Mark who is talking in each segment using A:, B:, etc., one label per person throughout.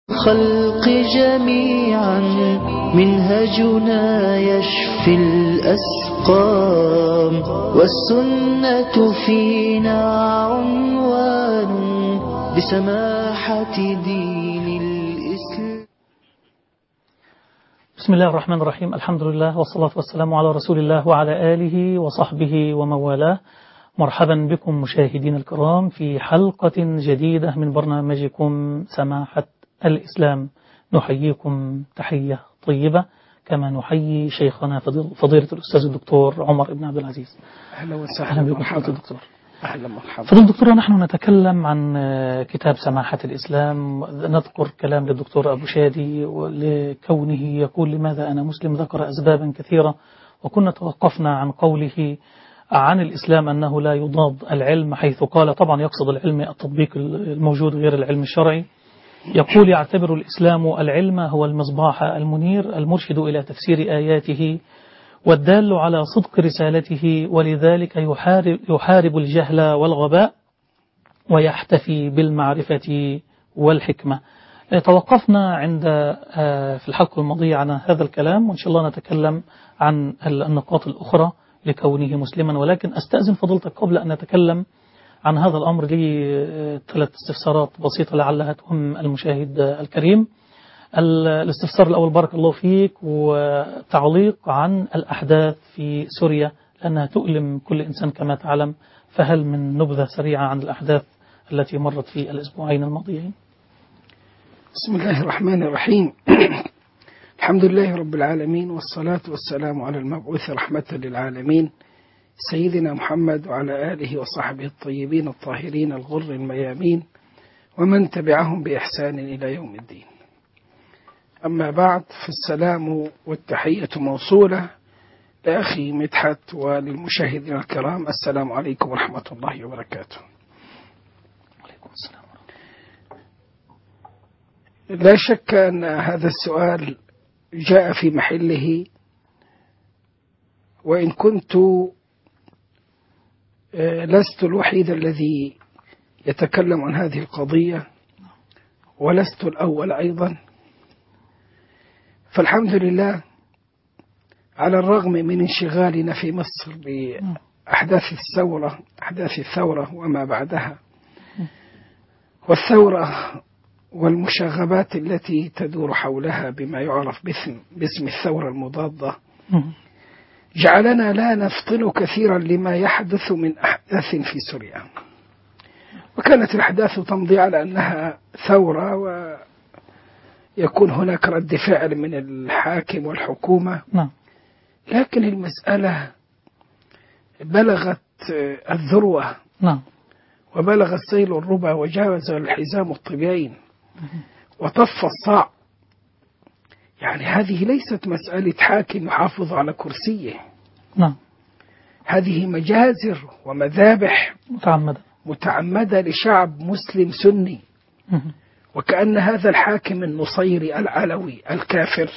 A: الخلق جميعا منهجنا يشفي الأسقام، والسنة فينا عنوان بسماحة دين الإسلام.
B: بسم الله الرحمن الرحيم. الحمد لله والصلاة والسلام على رسول الله وعلى آله وصحبه ومن والاه. مرحبا بكم مشاهدين الكرام في حلقة جديدة من برنامجكم سماحة الإسلام. نحييكم تحية طيبة كما نحيي شيخنا فضيلة الأستاذ الدكتور عمر بن عبد العزيز.
C: أهلا وسهلا
B: بكم فضيلة الدكتور.
C: أهلا مرحبا.
B: فضيلة الدكتور، نحن نتكلم عن كتاب سماحة الإسلام. نذكر كلام للدكتور أبو شادي لكونه يقول لماذا أنا مسلم، ذكر أسبابا كثيرة، وكنا توقفنا عن قوله عن الإسلام أنه لا يضاد العلم، حيث قال طبعا يقصد العلم التطبيق الموجود غير العلم الشرعي. يقول يعتبر الإسلام العلم هو المصباح المنير المرشد إلى تفسير آياته والدال على صدق رسالته، ولذلك يحارب الجهل والغباء ويحتفي بالمعرفة والحكمة. توقفنا عند في الحلقة الماضية عن هذا الكلام، وإن شاء الله نتكلم عن النقاط الأخرى لكونه مسلما. ولكن أستأذن فضلتك قبل أن نتكلم عن هذا الأمر لي 3 استفسارات بسيطة لعلها تهم المشاهد الكريم. الاستفسار الأول، بارك الله فيك، وتعليق عن الأحداث في سوريا لأنها تؤلم كل إنسان كما تعلم، فهل من نبذة سريعة عن الأحداث التي مرت في الأسبوعين الماضيين؟
C: بسم الله الرحمن الرحيم. الحمد لله رب العالمين، والصلاة والسلام على المبعوث رحمة للعالمين سيدنا محمد وعلى آله وصحبه الطيبين الطاهرين الغر الميامين ومن تبعهم بإحسان إلى يوم الدين. أما بعد، فالسلام والتحية موصولة لأخي مدحت وللمشاهدين الكرام. السلام عليكم ورحمة الله وبركاته.
B: عليكم السلام.
C: لا شك أن هذا السؤال جاء في محله، وإن كنت لست الوحيد الذي يتكلم عن هذه القضية ولست الأول أيضا، فالحمد لله على الرغم من انشغالنا في مصر بأحداث الثورة وما بعدها، والثورة والمشاغبات التي تدور حولها بما يعرف باسم الثورة المضادة، جعلنا لا نفطن كثيرا لما يحدث من أحداث في سوريا. وكانت الأحداث تمضي على أنها ثورة ويكون هناك رد فعل من الحاكم والحكومة، لكن المسألة بلغت الذروة وبلغ السيل الربا وجاوز الحزام الطبيين وطف الصاع. يعني هذه ليست مسألة حاكم يحافظ على كرسيه، هذه مجازر ومذابح متعمدة لشعب مسلم سني، وكأن هذا الحاكم النصيري العلوي الكافر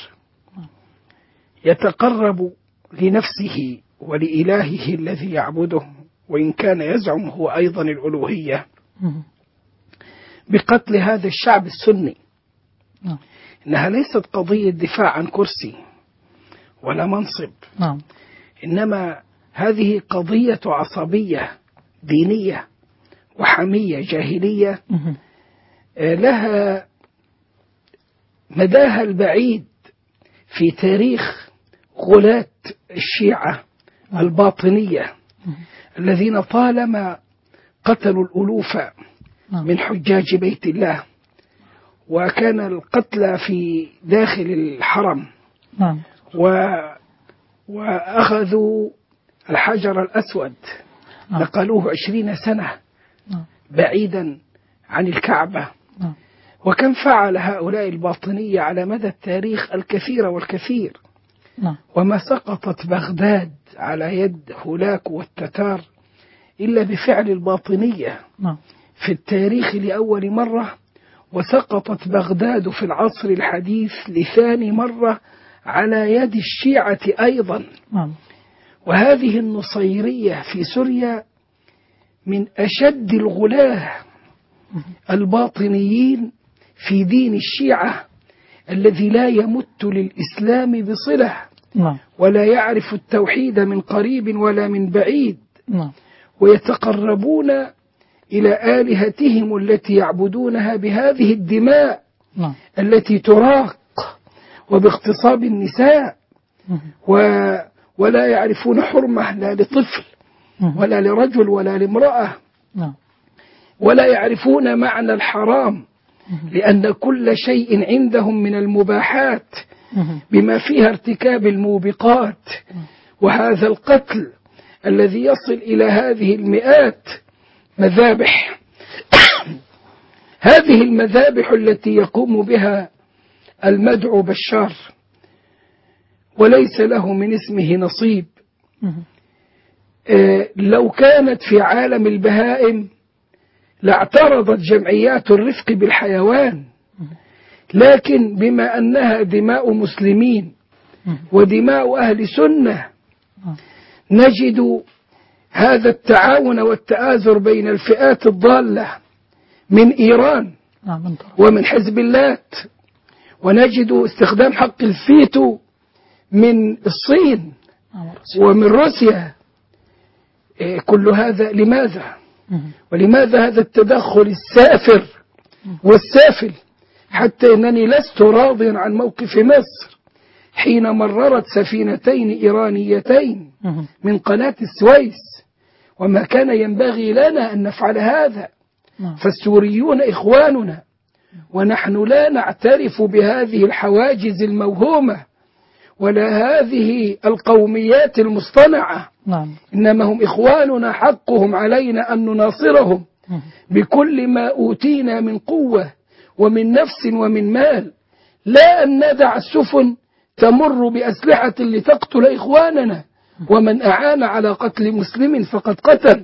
C: يتقرب لنفسه ولإلهه الذي يعبده، وإن كان يزعم هو أيضا الألوهية، بقتل هذا الشعب السني. إنها ليست قضية دفاع عن كرسي ولا منصب، إنما هذه قضية عصبية دينية وحمية جاهلية لها مداها البعيد في تاريخ غلاة الشيعة الباطنية الذين طالما قتلوا الألوف من حجاج بيت الله، وكان القتلى في داخل الحرم، وأخذوا الحجر الأسود نقلوه 20 سنة بعيدا عن الكعبة. وكم فعل هؤلاء الباطنية على مدى التاريخ الكثير والكثير، وما سقطت بغداد على يد هولاك والتتار إلا بفعل الباطنية في التاريخ لأول مرة، وسقطت بغداد في العصر الحديث لثاني مرة على يد الشيعة أيضا. وهذه النصيرية في سوريا من أشد الغلاة الباطنيين في دين الشيعة الذي لا يمت للإسلام بصلة
B: نعم
C: ولا يعرف التوحيد من قريب ولا من بعيد،
B: نعم
C: ويتقربون إلى آلهتهم التي يعبدونها بهذه الدماء
B: نعم
C: التي تراق وباغتصاب النساء، ولا يعرفون حرمة لا لطفل ولا لرجل ولا لامرأة،
B: نعم
C: ولا يعرفون معنى الحرام، لأن كل شيء عندهم من المباحات بما فيها ارتكاب الموبقات. وهذا القتل الذي يصل إلى هذه المئات مذابح هذه المذابح التي يقوم بها المدعو بشار وليس له من اسمه نصيب، لو كانت في عالم البهائم لاعترضت جمعيات الرفق بالحيوان، لكن بما أنها دماء مسلمين ودماء أهل سنة نجد هذا التعاون والتآزر بين الفئات الضالة من إيران ومن حزب اللات، ونجد استخدام حق الفيتو من الصين ومن روسيا. كل هذا لماذا؟ ولماذا هذا التدخل السافر والسافل؟ حتى أنني لست راضيا عن موقف مصر حين مررت سفينتين إيرانيتين من قناة السويس، وما كان ينبغي لنا أن نفعل هذا، فالسوريون إخواننا ونحن لا نعترف بهذه الحواجز الموهومة ولا هذه القوميات المصطنعة، إنما هم إخواننا، حقهم علينا أن نناصرهم بكل ما أوتينا من قوة ومن نفس ومن مال، لا أن ندع السفن تمر بأسلحة لتقتل إخواننا، ومن أعان على قتل مسلم فقد قتل.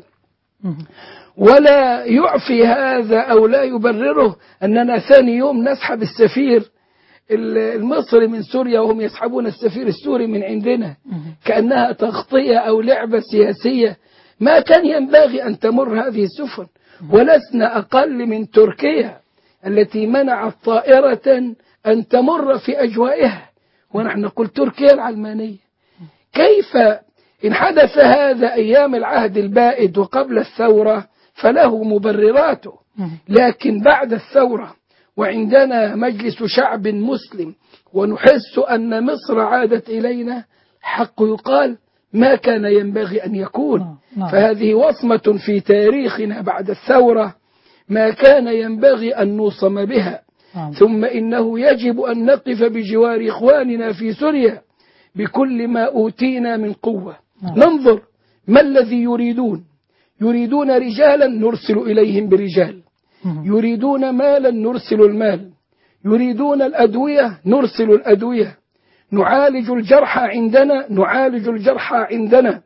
C: ولا يعفي هذا أو لا يبرره أننا ثاني يوم نسحب السفير المصري من سوريا وهم يسحبون السفير السوري من عندنا كأنها تغطية أو لعبة سياسية. ما كان ينبغي أن تمر هذه السفن، ولسنا أقل من تركيا التي منعت طائرة أن تمر في أجوائها، ونحن نقول تركيا العلمانية. كيف إن حدث هذا أيام العهد البائد وقبل الثورة فله مبرراته، لكن بعد الثورة وعندنا مجلس شعب مسلم ونحس أن مصر عادت إلينا، حق يقال ما كان ينبغي أن يكون. فهذه وصمة في تاريخنا بعد الثورة ما كان ينبغي أن نوصم بها. ثم إنه يجب أن نقف بجوار إخواننا في سوريا بكل ما أوتينا من قوة. ننظر ما الذي يريدون رجالا نرسل إليهم برجال، يريدون مالا نرسل المال، يريدون الأدوية نرسل الأدوية، نعالج الجرحى عندنا.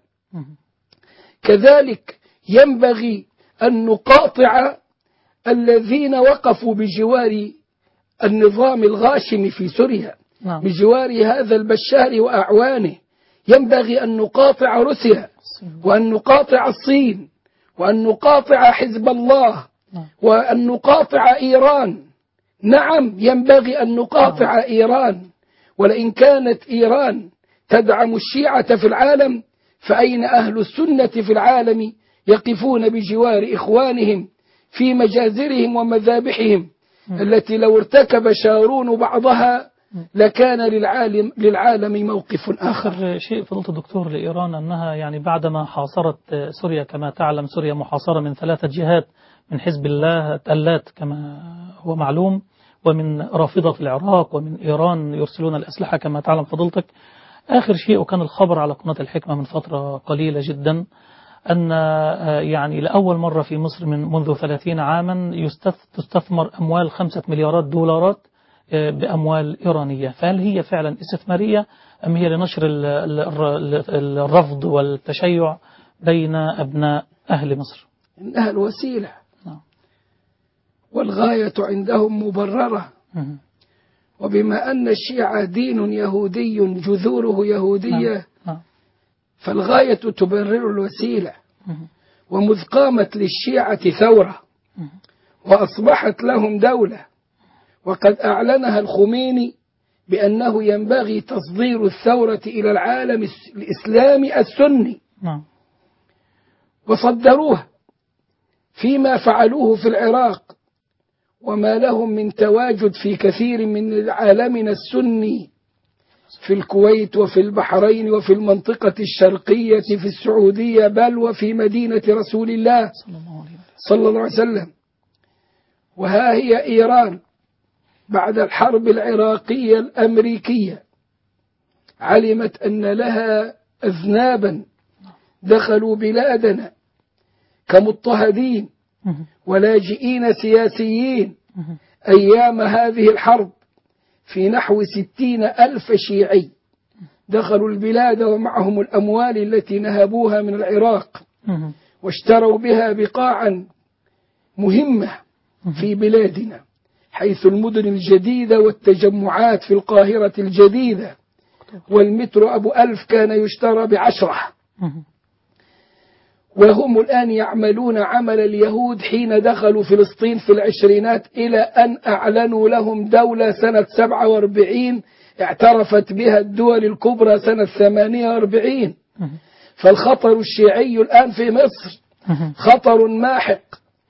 C: كذلك ينبغي أن نقاطع الذين وقفوا بجوار النظام الغاشم في سوريا، بجوار هذا البشار وأعوانه. ينبغي أن نقاطع روسيا وأن نقاطع الصين وأن نقاطع حزب الله وأن نقاطع إيران. نعم ينبغي أن نقاطع إيران، ولئن كانت إيران تدعم الشيعة في العالم فأين أهل السنة في العالم يقفون بجوار إخوانهم في مجازرهم ومذابحهم التي لو ارتكب شارون بعضها لكان للعالم موقف آخر.
B: شيء فضلت الدكتور لإيران أنها يعني بعدما حاصرت سوريا، كما تعلم سوريا محاصرة من 3 جهات، من حزب الله اللات كما هو معلوم، ومن رافضة في العراق، ومن إيران يرسلون الأسلحة كما تعلم فضلتك. آخر شيء وكان الخبر على قناة الحكمة من فترة قليلة جدا أن يعني لأول مرة في مصر منذ 30 عاما تستثمر أموال 5 مليارات دولارات بأموال إيرانية. فهل هي فعلا استثمارية أم هي لنشر الرفض والتشيع بين أبناء أهل مصر؟
C: إنها الوسيلة والغاية عندهم مبررة. وبما أن الشيعة دين يهودي جذوره يهودية فالغاية تبرر الوسيلة. ومذ قامت للشيعة ثورة وأصبحت لهم دولة وقد أعلنها الخميني بأنه ينبغي تصدير الثورة إلى العالم الإسلامي السني،
B: نعم.
C: وصدروها فيما فعلوه في العراق، وما لهم من تواجد في كثير من عالمنا السني في الكويت وفي البحرين وفي المنطقة الشرقية في السعودية، بل وفي مدينة رسول الله صلى الله عليه وسلم. وها هي إيران بعد الحرب العراقية الأمريكية علمت أن لها أذنابا دخلوا بلادنا كمضطهدين ولاجئين سياسيين أيام هذه الحرب، في نحو 60,000 شيعي دخلوا البلاد ومعهم الأموال التي نهبوها من العراق، واشتروا بها بقاعا مهمة في بلادنا، حيث المدن الجديدة والتجمعات في القاهرة الجديدة، والمتر أبو 1000 كان يشترى ب10. وهم الآن يعملون عمل اليهود حين دخلوا فلسطين في العشرينات، إلى أن أعلنوا لهم دولة سنة 47 اعترفت بها الدول الكبرى سنة 48. فالخطر الشيعي الآن في مصر خطر ماحق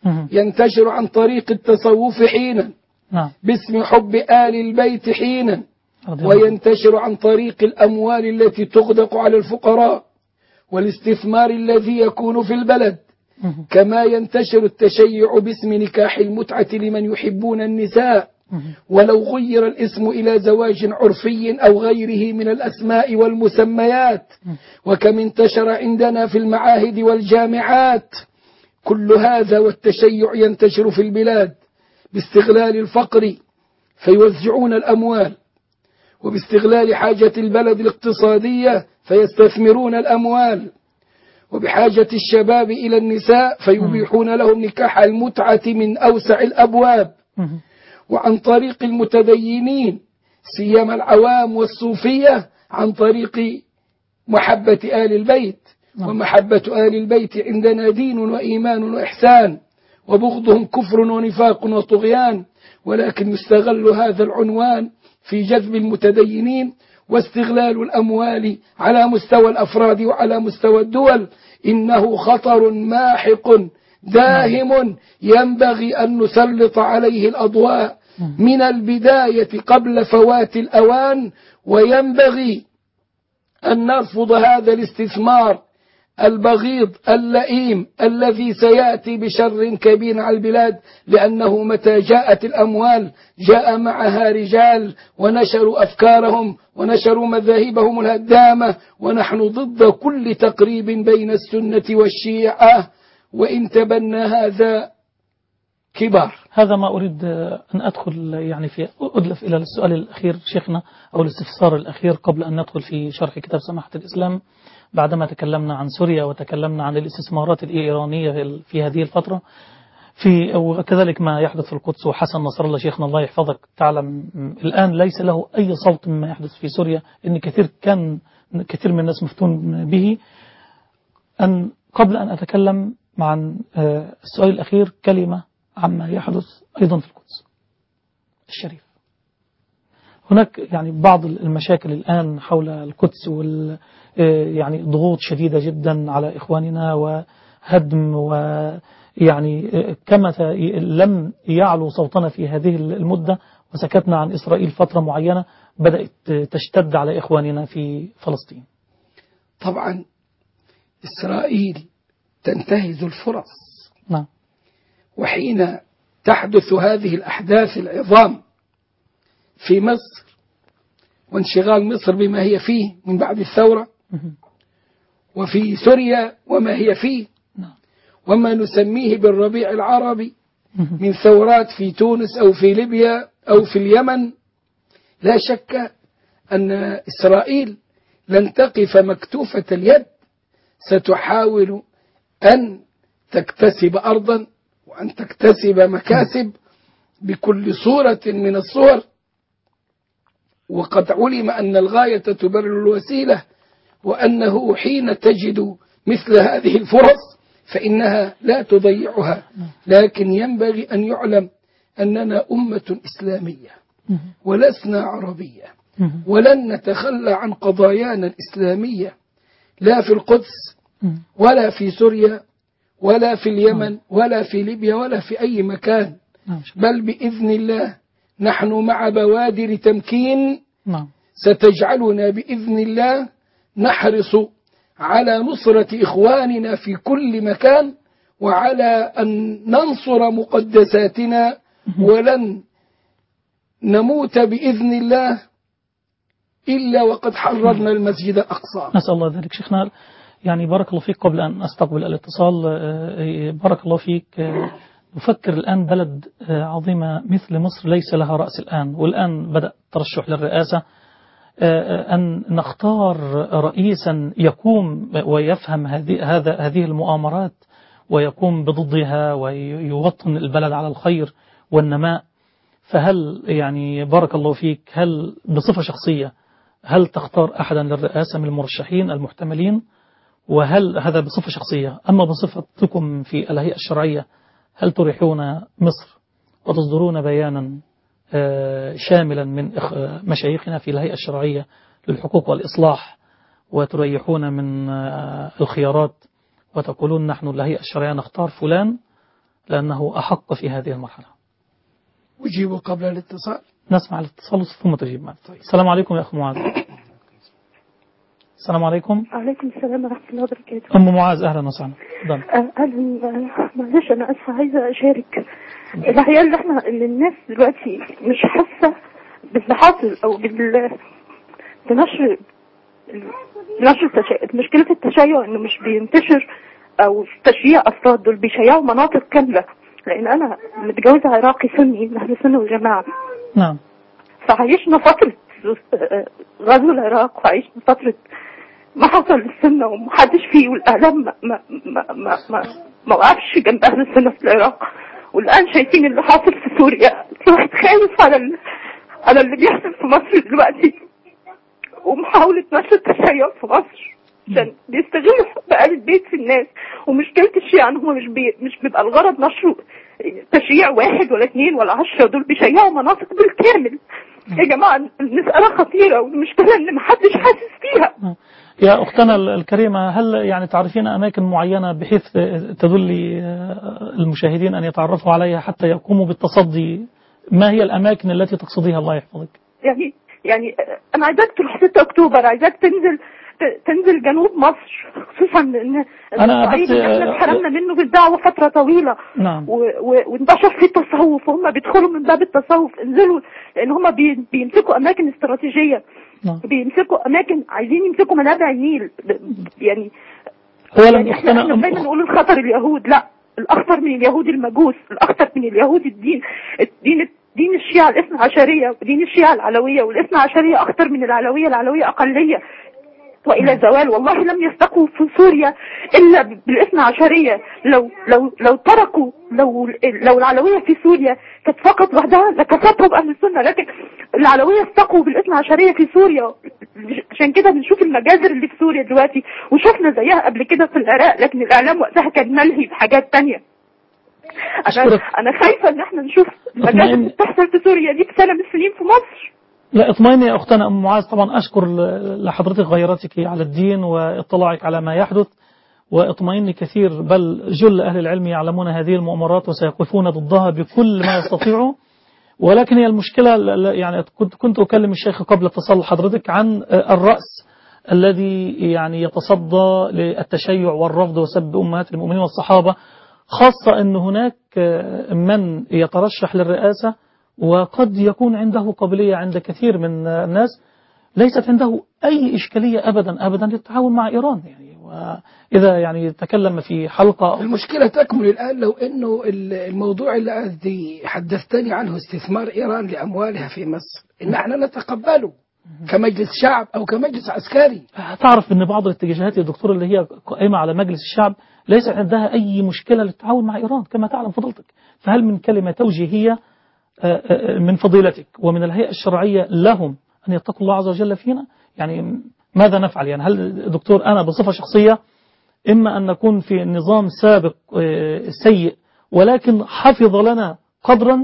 C: ينتشر عن طريق التصوف حينا باسم حب آل البيت حينا، وينتشر عن طريق الأموال التي تغدق على الفقراء والاستثمار الذي يكون في البلد، كما ينتشر التشيع باسم نكاح المتعة لمن يحبون النساء، ولو غير الاسم إلى زواج عرفي أو غيره من الأسماء والمسميات، وكم انتشر عندنا في المعاهد والجامعات. كل هذا والتشيع ينتشر في البلاد باستغلال الفقر فيوزعون الأموال، وباستغلال حاجة البلد الاقتصادية فيستثمرون الأموال، وبحاجة الشباب إلى النساء فيبيحون لهم نكاح المتعة من أوسع الأبواب، وعن طريق المتدينين سيما العوام والصوفية عن طريق محبة آل البيت. ومحبة آل البيت عندنا دين وإيمان وإحسان، وبغضهم كفر ونفاق وطغيان، ولكن يستغل هذا العنوان في جذب المتدينين واستغلال الأموال على مستوى الأفراد وعلى مستوى الدول. إنه خطر ماحق داهم ينبغي أن نسلط عليه الأضواء من البداية قبل فوات الأوان، وينبغي أن نرفض هذا الاستثمار البغيض اللئيم الذي سيأتي بشر كبير على البلاد، لأنه متى جاءت الأموال جاء معها رجال ونشروا أفكارهم ونشروا مذاهبهم الهدامة، ونحن ضد كل تقريب بين السنة والشيعة، وإن تبنى هذا كبار.
B: هذا ما أريد أن أدخل يعني في أدلف إلى السؤال الأخير شيخنا أو الاستفسار الأخير قبل أن ندخل في شرح كتاب سماحة الإسلام. بعدما تكلمنا عن سوريا وتكلمنا عن الاستثمارات الإيرانية في هذه الفترة وكذلك ما يحدث في القدس، وحسن نصر الله شيخنا الله يحفظك تعلم الآن ليس له أي صوت مما يحدث في سوريا، إن كثير من الناس مفتون به. قبل أن أتكلم عن السؤال الأخير كلمة عما يحدث أيضا في القدس الشريف. هناك يعني بعض المشاكل الآن حول القدس يعني ضغوط شديدة جدا على إخواننا وهدم، ويعني كما لم يعلو صوتنا في هذه المدة وسكتنا عن إسرائيل فترة معينة، بدأت تشتد على إخواننا في فلسطين.
C: طبعا إسرائيل تنتهز الفرص.
B: نعم. وحين
C: تحدث هذه الأحداث العظام في مصر وانشغال مصر بما هي فيه من بعد الثورة، وفي سوريا وما هي فيه، وما نسميه بالربيع العربي من ثورات في تونس أو في ليبيا أو في اليمن، لا شك أن إسرائيل لن تقف مكتوفة اليد، ستحاول أن تكتسب أرضا وأن تكتسب مكاسب بكل صورة من الصور. وقد علم أن الغاية تبرر الوسيلة، وأنه حين تجد مثل هذه الفرص فإنها لا تضيعها. لكن ينبغي أن يعلم أننا أمة إسلامية ولسنا عربية، ولن نتخلى عن قضايانا الإسلامية، لا في القدس ولا في سوريا ولا في اليمن ولا في ليبيا ولا في أي مكان، بل بإذن الله نحن مع بوادر تمكين ستجعلنا بإذن الله نحرص على نصرة إخواننا في كل مكان، وعلى أن ننصر مقدساتنا، ولن نموت بإذن الله إلا وقد حررنا المسجد الأقصى.
B: نسأل الله ذلك. شيخنا يعني بارك الله فيك، قبل أن أستقبل الاتصال بارك الله فيك، نفكر الآن بلد عظيمة مثل مصر ليس لها رأس الآن، والآن بدأ ترشح للرئاسة، أن نختار رئيسا يقوم ويفهم هذه المؤامرات ويقوم بضدها ويوطن البلد على الخير والنماء. فهل يعني بارك الله فيك، هل بصفة شخصية هل تختار أحدا للرئاسة من المرشحين المحتملين؟ وهل هذا بصفة شخصية؟ أما بصفتكم في الهيئة الشرعية، هل تريحون مصر وتصدرون بيانا شاملا من مشايخنا في الهيئة الشرعية للحقوق والإصلاح، وتريحون من الخيارات وتقولون نحن الهيئة الشرعية نختار فلان لأنه أحق في هذه المرحلة؟
C: أجيب قبل الاتصال.
B: نسمع الاتصال ثم تجيب معنا. السلام عليكم يا أخ معاذ. السلام عليكم.
D: وعليكم السلام ورحمة الله وبركاته.
B: أم معاذ أهلا وسهلا.
D: أهلا. معلش أنا أسفة، عايزة أشارك. الحقيقة اللي الناس دلوقتي مش حاسة باللي حاصل أو بنشر مشكلة التشيع، إنه مش بينتشر أو تشييع أفراد، دول بيشيعوا مناطق كاملة. لأن أنا متجوزة عراقي سني من أهل السنة والجماعة.
B: نعم.
D: فعيشنا فترة غزو العراق، وعيشنا فترة ما حصل للسنة ومحدش فيه، والإعلام ما وقفش جنب أهل السنة في العراق. والآن شايفين اللي حاصل في سوريا، الواحد خايف على اللي بيحصل في مصر دلوقتي، ومحاولة نشر التشيع في مصر عشان بيستغلوا حب آل البيت في الناس. ومشكلة الشيعة إن هم مش بيبقى الغرض نشر تشييع 1 ولا 2 ولا 10، دول بيشيعوا مناطق بالكامل. يا جماعة المسألة خطيرة، والمشكلة إن محدش حاسس فيها.
B: يا أختنا الكريمة، هل يعني تعرفين أماكن معينة بحيث تدلي المشاهدين أن يتعرفوا عليها حتى يقوموا بالتصدي؟ ما هي الأماكن التي تقصديها؟ الله يحفظك.
D: يعني أنا عايزاك تروح 6 أكتوبر، عايزاك تنزل جنوب مصر، خصوصا ان الصعيد احنا اتحرمنا منه بالدعوه فتره طويله.
B: نعم.
D: وانتشر فيه التصوف، وهم بيدخلوا من باب التصوف. انزلوا، لان هم بيمسكوا اماكن استراتيجيه. نعم. بيمسكوا اماكن، عايزين يمسكوا منابع النيل. يعني احنا دايما نقول الخطر اليهود، لا، الاخطر من اليهود المجوس، الاخطر من اليهود دين الشيعة الاثنى عشرية، ودين الشيعة العلوية، والاثنى عشرية أخطر من العلوية أقلية وإلى زوال. والله لم يستقوا في سوريا إلا بالاثنى عشرية. لو تركوا، لو العلوية في سوريا كانت فقط وحدها لكفتهم أهل السنة، لكن العلوية استقوا بالاثنى عشرية في سوريا. عشان كده بنشوف المجازر اللي في سوريا دلوقتي، وشفنا زيها قبل كده في العراق، لكن الإعلام وقتها كان ملهي بحاجات تانية. أنا خايفة إن احنا نشوف المجازر اللي بتحصل في سوريا دي بسنة من السنين في مصر.
B: لا اطمئني يا أختنا أم معاذ، طبعا أشكر لحضرتك غيرتك على الدين واطلاعك على ما يحدث، واطمئني كثير، بل جل أهل العلم يعلمون هذه المؤامرات وسيقفون ضدها بكل ما يستطيعوا. ولكن هي المشكلة، يعني كنت أكلم الشيخ قبل اتصال حضرتك عن الرأس الذي يعني يتصدى للتشيع والرفض وسب أمهات المؤمنين والصحابة، خاصة أن هناك من يترشح للرئاسة وقد يكون عنده قابلية عند كثير من الناس، ليست عنده أي إشكالية أبدا للتعاون مع إيران. يعني وإذا يعني تكلم في حلقة،
C: المشكلة تكمن الآن لو أنه الموضوع الذي حدثتني عنه استثمار إيران لأموالها في مصر، إن احنا نتقبله كمجلس شعب أو كمجلس عسكري.
B: تعرف أن بعض الاتجاهات يا دكتور اللي هي قائمة على مجلس الشعب ليس عندها أي مشكلة للتعاون مع إيران كما تعلم فضلتك. فهل من كلمة توجيهية من فضيلتك ومن الهيئة الشرعية لهم أن يتقوا الله عز وجل فينا؟ يعني ماذا نفعل؟ يعني هل دكتور أنا بصفة شخصية إما أن نكون في نظام سابق سيء ولكن حفظ لنا قدرا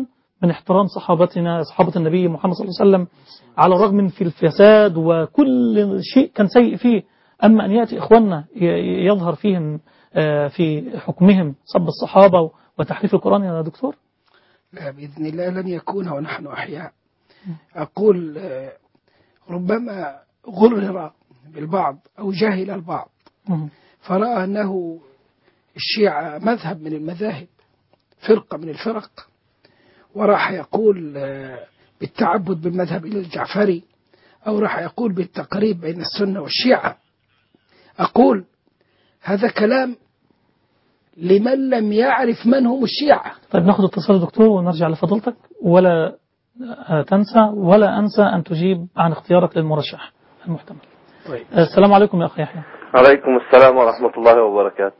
B: من احترام صحابة النبي محمد صلى الله عليه وسلم، على الرغم من في الفساد وكل شيء كان سيء فيه. أما أن يأتي إخواننا يظهر فيهم في حكمهم صب الصحابة وتحريف القرآن يا دكتور؟
C: لا بإذن الله لن يكون ونحن أحياء. أقول ربما غرر بالبعض أو جاهل البعض فرأى أنه الشيعة مذهب من المذاهب، فرقة من الفرق، وراح يقول بالتعبد بالمذهب إلى الجعفري، أو راح يقول بالتقريب بين السنة والشيعة. أقول هذا كلام لمن لم يعرف من هم الشيعة.
B: طيب ناخذ اتصال دكتور ونرجع لفضلتك، ولا تنسى ولا أنسى أن تجيب عن اختيارك للمرشح المحتمل.
C: طيب.
B: السلام عليكم يا أخي يحيى.
E: عليكم السلام ورحمة الله وبركاته.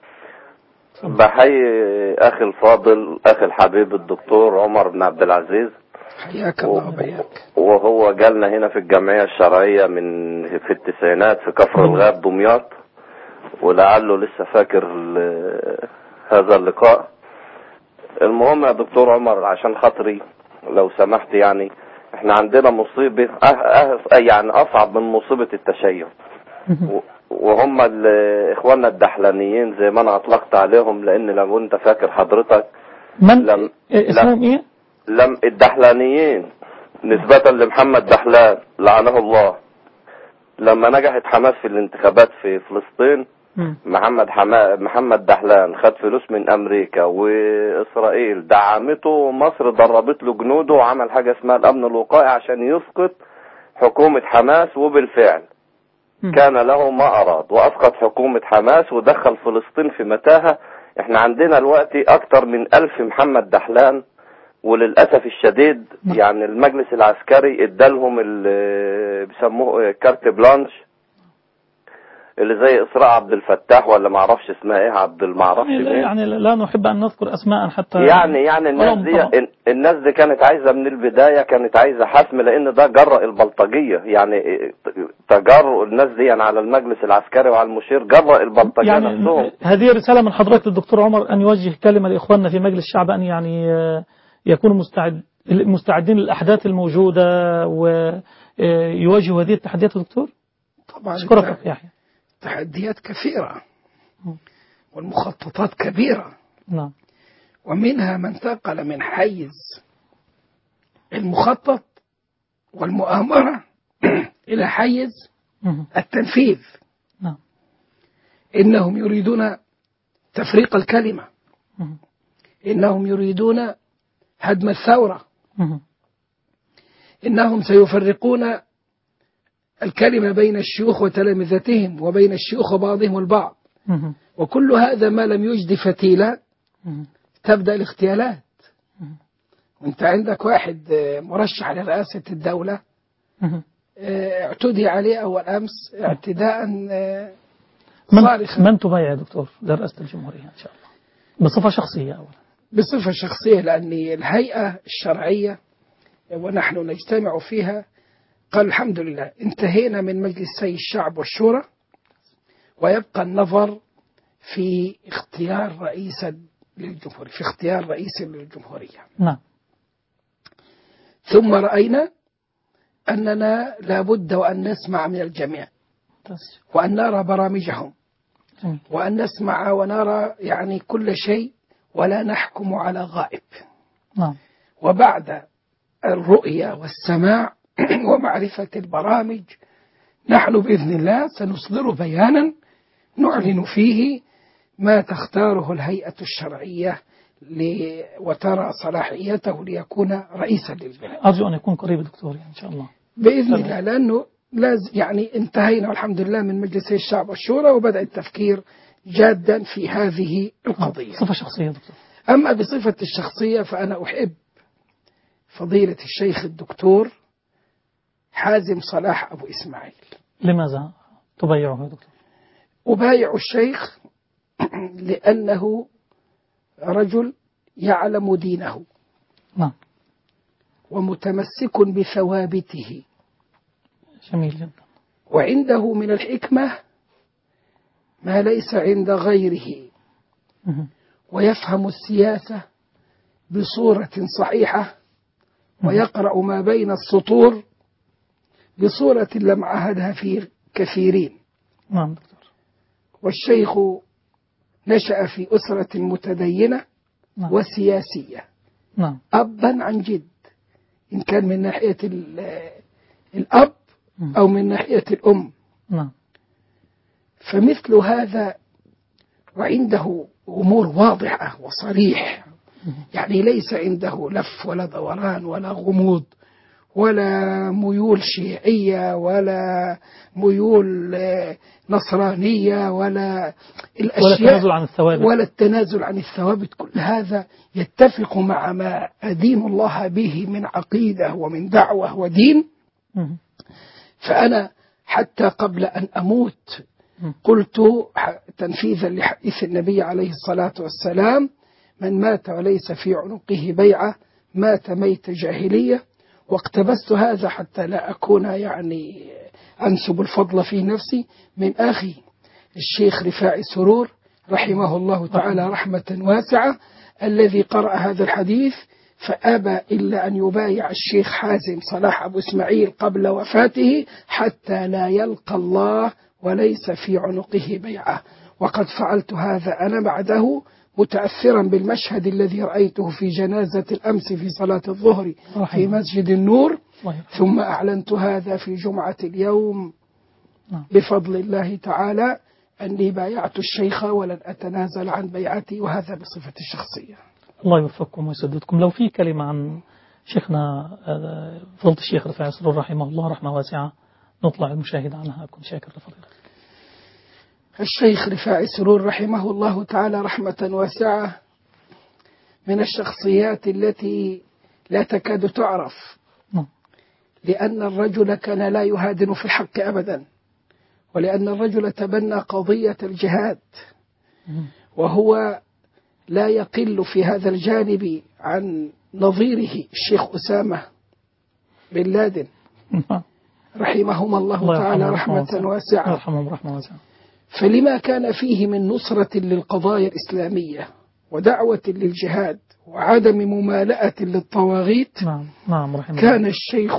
E: بحيي أخي الفاضل أخي الحبيب الدكتور عمر بن عبد العزيز،
C: حياك الله وبياك.
E: وهو جالنا هنا في الجمعية الشرعية في التسعينات في كفر الغاب دمياط، ولعله لسه فاكر هذا اللقاء. المهم يا دكتور عمر عشان خاطري لو سمحت، يعني احنا عندنا مصيبة يعني أصعب من مصيبة التشيع، وهم إخواننا الدحلانيين زي ما أنا أطلقت عليهم، لأن لو أنت فاكر حضرتك
B: من اسمهم إيه؟
E: الدحلانيين نسبة لمحمد دحلان لعنه الله. لما نجحت حماس في الانتخابات في فلسطين، محمد دحلان خد فلوس من أمريكا وإسرائيل دعمته، مصر ضربت له جنوده وعمل حاجة اسمها الأمن الوقائي عشان يسقط حكومة حماس، وبالفعل كان له ما أراد وأسقط حكومة حماس ودخل فلسطين في متاهة. احنا عندنا دلوقتي أكتر من 1000 محمد دحلان، وللأسف الشديد يعني المجلس العسكري ادالهم اللي بيسموه كارت بلانش، اللي زي إسراء عبد الفتاح ولا ما اعرفش اسمها ايه،
B: يعني لا نحب أن نذكر أسماء حتى
E: يعني الناس دي كانت عايزة من البداية، كانت عايزة حسم، لأن ده جرأ البلطجية، يعني تجرؤ الناس دي يعني على المجلس العسكري وعلى المشير، جرأ البلطجية
B: يعني
E: نفسهم.
B: هذه رسالة من حضرتك للدكتور عمر أن يوجه كلمة لإخواننا في مجلس الشعب، أن يعني يكونوا مستعدين للأحداث الموجودة ويواجهوا هذه التحديات. دكتور
C: طبعا
B: أشكرك يا يحيى.
C: تحديات كثيرة والمخططات كبيرة،
B: نعم،
C: ومنها من انتقل من حيز المخطط والمؤامرة إلى حيز التنفيذ.
B: نعم.
C: إنهم يريدون تفريق الكلمة، إنهم يريدون هدم الثورة، إنهم سيفرقون الكلمة بين الشيوخ وتلامذتهم وبين الشيوخ وبعضهم البعض، وكل هذا ما لم يجد فتيلة تبدأ الاغتيالات. وانت عندك واحد مرشح لرئاسة الدولة اعتدي عليه أول أمس اعتداء صارخا.
B: من تبايع يا دكتور لرئاسة الجمهورية إن شاء الله بصفة شخصية؟ أولا
C: بصفة شخصية، لأن الهيئة الشرعية ونحن نجتمع فيها قال الحمد لله انتهينا من مجلسي الشعب والشورى، ويبقى النظر في اختيار رئيس للجمهورية.
B: نعم.
C: ثم رأينا أننا لابد وأن نسمع من الجميع وأن نرى برامجهم وأن نسمع ونرى يعني كل شيء ولا نحكم على غائب.
B: نعم.
C: وبعد الرؤية والسماع ومعرفة البرامج نحن بإذن الله سنصدر بيانا نعلن فيه ما تختاره الهيئة الشرعية وترى صلاحيته ليكون رئيسا للبلاد.
B: أرجو أن يكون قريب دكتور إن شاء الله
C: بإذن الله، لأنه يعني انتهينا الحمد لله من مجلسي الشعب والشورى وبدأ التفكير جادا في هذه القضية.
B: بصفة شخصية دكتور.
C: أما بصفة الشخصية فأنا أحب فضيلة الشيخ الدكتور حازم صلاح أبو إسماعيل.
B: لماذا تبايعه يا دكتور؟
C: أبايع الشيخ لأنه رجل يعلم دينه.
B: نعم.
C: ومتمسك بثوابته.
B: جميل جدا.
C: وعنده من الحكمة ما ليس عند غيره. ويفهم السياسة بصورة صحيحة ويقرأ ما بين السطور بصورة لم عهدها في كثيرين.
B: نعم دكتور.
C: والشيخ نشأ في أسرة متدينة
B: نعم.
C: وسياسية.
B: نعم.
C: أبا عن جد، إن كان من ناحية الأب أو من ناحية الأم.
B: نعم.
C: فمثل هذا وعنده أمور واضحة وصريح، يعني ليس عنده لف ولا دوران ولا غموض ولا ميول شيعية ولا ميول نصرانية ولا الأشياء ولا التنازل عن الثوابت. كل هذا يتفق مع ما أدين الله به من عقيدة ومن دعوة ودين. فأنا حتى قبل أن أموت قلت تنفيذا لحديث النبي عليه الصلاة والسلام: من مات وليس في عنقه بيعة مات ميت جاهلية. واقتبست هذا حتى لا أكون يعني أنسب الفضل في نفسي من أخي الشيخ رفاعي سرور رحمه الله تعالى رحمة واسعة، الذي قرأ هذا الحديث فأبى إلا أن يبايع الشيخ حازم صلاح أبو إسماعيل قبل وفاته حتى لا يلقى الله وليس في عنقه بيعة. وقد فعلت هذا أنا بعده متأثرا بالمشهد الذي رأيته في جنازة الأمس في صلاة الظهر في مسجد النور، ثم أعلنت هذا في جمعة اليوم بفضل الله تعالى أني بايعت الشيخ ولن أتنازل عن بيعتي، وهذا بصفتي الشخصية.
B: الله يوفقكم ويسددكم. لو في كلمة عن شيخنا فضيلة الشيخ رفاعي سرور رحمه الله رحمة واسعة نطلع المشاهد عنها، أكون شاكر لفضيلتك.
C: الشيخ رفاعي سرور رحمه الله تعالى رحمة واسعة من الشخصيات التي لا تكاد تعرف، لأن الرجل كان لا يهادن في الحق أبدا، ولأن الرجل تبنى قضية الجهاد، وهو لا يقل في هذا الجانب عن نظيره الشيخ أسامة بن لادن رحمهما الله تعالى رحمة واسعة. فلما كان فيه من نصرة للقضايا الإسلامية ودعوة للجهاد وعدم ممالأة للطواغيت، كان الشيخ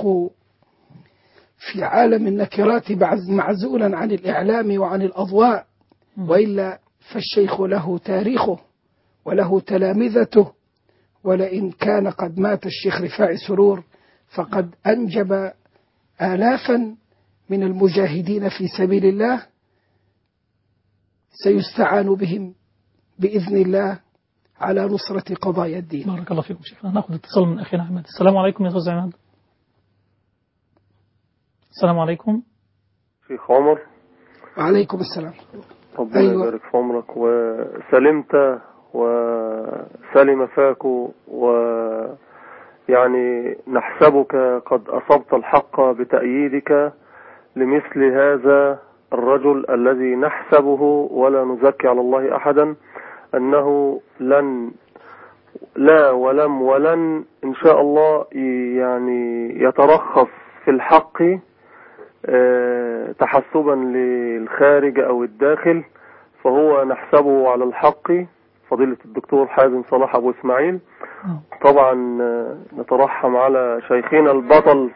C: في عالم النكرات معزولا عن الإعلام وعن الأضواء، وإلا فالشيخ له تاريخه وله تلامذته. ولئن كان قد مات الشيخ رفاعي سرور فقد أنجب آلافا من المجاهدين في سبيل الله سيستعان بهم بإذن الله على نصرة قضايا الدين.
B: بارك الله فيكم شيخنا. نأخذ اتصال من أخينا عماد. السلام عليكم يا أستاذ عماد. السلام عليكم
F: شيخ عمر.
C: وعليكم السلام.
F: ربنا يبارك في عمرك وسلمت وسلم فاك، ويعني نحسبك قد أصبت الحق بتأييدك لمثل هذا الرجل الذي نحسبه ولا نزكي على الله أحدا أنه ولن إن شاء الله يعني يترخص في الحق تحسبا للخارج أو الداخل، فهو نحسبه على الحق فضيلة الدكتور حازم صلاح أبو إسماعيل. طبعا نترحم على شيخنا البطل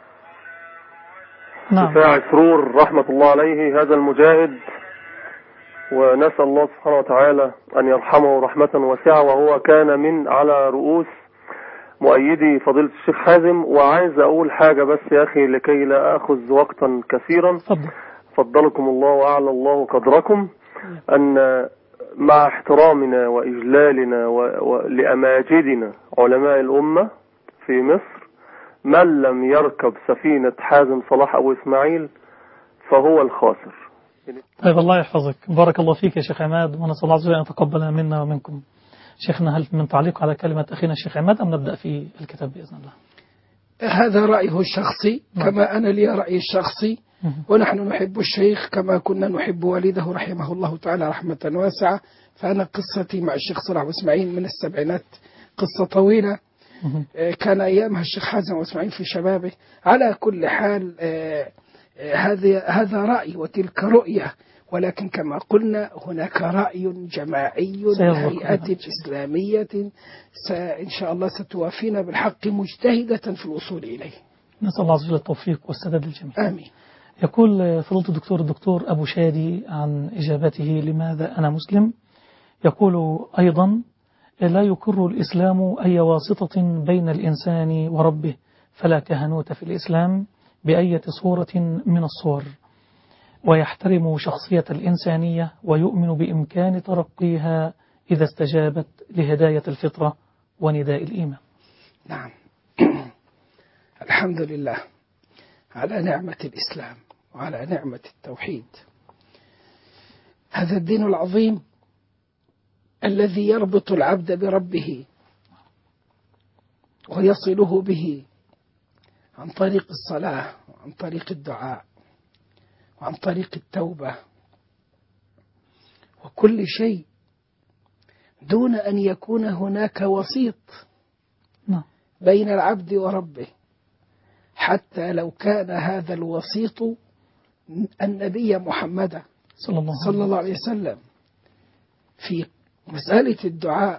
F: رفاعي سرور رحمة الله عليه هذا المجاهد، ونسأل الله سبحانه وتعالى أن يرحمه رحمة واسعة، وهو كان من على رؤوس مؤيدي فضيلة الشيخ حازم. وعايز أقول حاجة بس يا أخي لكي لا أخذ وقتا كثيرا، فضلكم الله وأعلى الله قدركم، أن مع احترامنا وإجلالنا لأماجدنا علماء الأمة في مصر، من لم يركب سفينة حازم صلاح أبو إسماعيل فهو الخاسر.
B: طيب الله يحفظك. بارك الله فيك يا شيخ عماد، ونسأل الله عز وجل أن يتقبل منا ومنكم. شيخنا هل من تعليق على كلمة أخينا الشيخ عماد أم نبدأ في الكتاب بإذن الله؟
C: هذا رأيه الشخصي كما أنا لي رأيي الشخصي، ونحن نحب الشيخ كما كنا نحب والده رحمه الله تعالى رحمة واسعة. فأنا قصتي مع الشيخ صلاح أبو إسماعيل من السبعينات قصة طويلة، كان أيامها الشيخ حازم أبو إسماعيل في شبابه. على كل حال هذا رأي وتلك رؤية، ولكن كما قلنا هناك رأي جماعي لهيئة إسلامية إن شاء الله ستوافينا بالحق مجتهدة في الوصول إليه.
B: نسأل الله عز وجل التوفيق والسداد للجميع.
C: آمين.
B: يقول فضيلة الدكتور أبو شادي عن إجابته لماذا أنا مسلم، يقول أيضا: لا يقر الإسلام أي واسطة بين الإنسان وربه، فلا كهنوت في الإسلام بأية صورة من الصور، ويحترم شخصية الإنسانية ويؤمن بإمكان ترقيها إذا استجابت لهداية الفطرة ونداء الإيمان.
C: نعم. الحمد لله على نعمة الإسلام وعلى نعمة التوحيد، هذا الدين العظيم الذي يربط العبد بربه ويصله به عن طريق الصلاة وعن طريق الدعاء وعن طريق التوبة وكل شيء دون أن يكون هناك وسيط بين العبد وربه، حتى لو كان هذا الوسيط النبي محمد صلى الله عليه وسلم. في مسألة الدعاء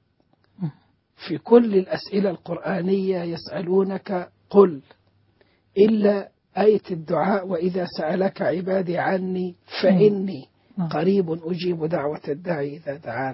C: في كل الأسئلة القرآنية يسألونك قل، إلا آية الدعاء وإذا سألك عبادي عني فإني قريب أجيب دعوة الداعي إذا دعان.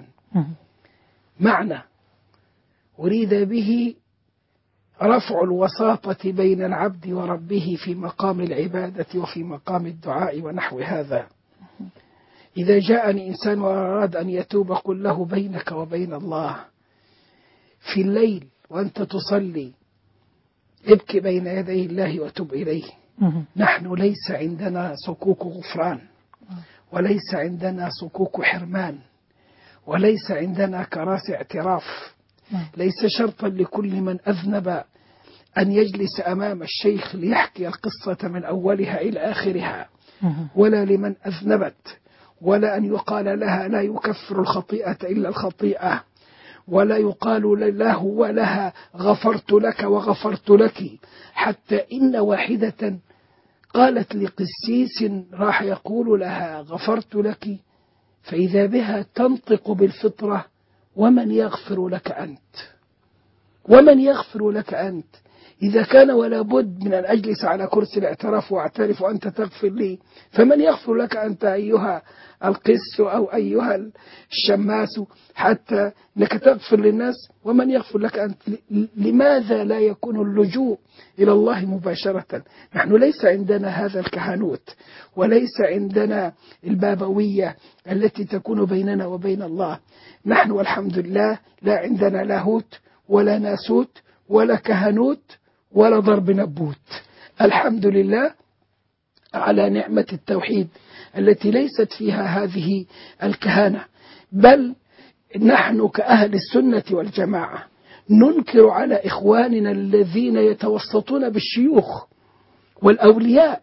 C: معنى أريد به رفع الوساطة بين العبد وربه في مقام العبادة وفي مقام الدعاء ونحو هذا. إذا جاءني إنسان وأراد أن يتوب قل له بينك وبين الله في الليل وأنت تصلي ابكي بين يدي الله وتب إليه. نحن ليس عندنا صكوك غفران، وليس عندنا صكوك حرمان، وليس عندنا كراسي اعتراف. ليس شرطا لكل من أذنب أن يجلس أمام الشيخ ليحكي القصة من أولها إلى آخرها، ولا لمن أذنبت، ولا أن يقال لها لا يكفر الخطيئة إلا الخطيئة، ولا يقال له ولها غفرت لك وغفرت لك. حتى إن واحدة قالت لقسيس راح يقول لها غفرت لك، فإذا بها تنطق بالفطرة: ومن يغفر لك أنت؟ ومن يغفر لك أنت؟ إذا كان ولا بد من أن أجلس على كرسي الاعتراف وأعترف وأنت تغفر لي، فمن يغفر لك أنت أيها القس أو أيها الشماس حتى أنك تغفر للناس؟ ومن يغفر لك أنت؟ لماذا لا يكون اللجوء إلى الله مباشرة؟ نحن ليس عندنا هذا الكهنوت، وليس عندنا البابوية التي تكون بيننا وبين الله. نحن والحمد لله لا عندنا لاهوت ولا ناسوت ولا كهنوت ولا ضرب نبوت. الحمد لله على نعمة التوحيد التي ليست فيها هذه الكهانة. بل نحن كأهل السنة والجماعة ننكر على إخواننا الذين يتوسطون بالشيوخ والأولياء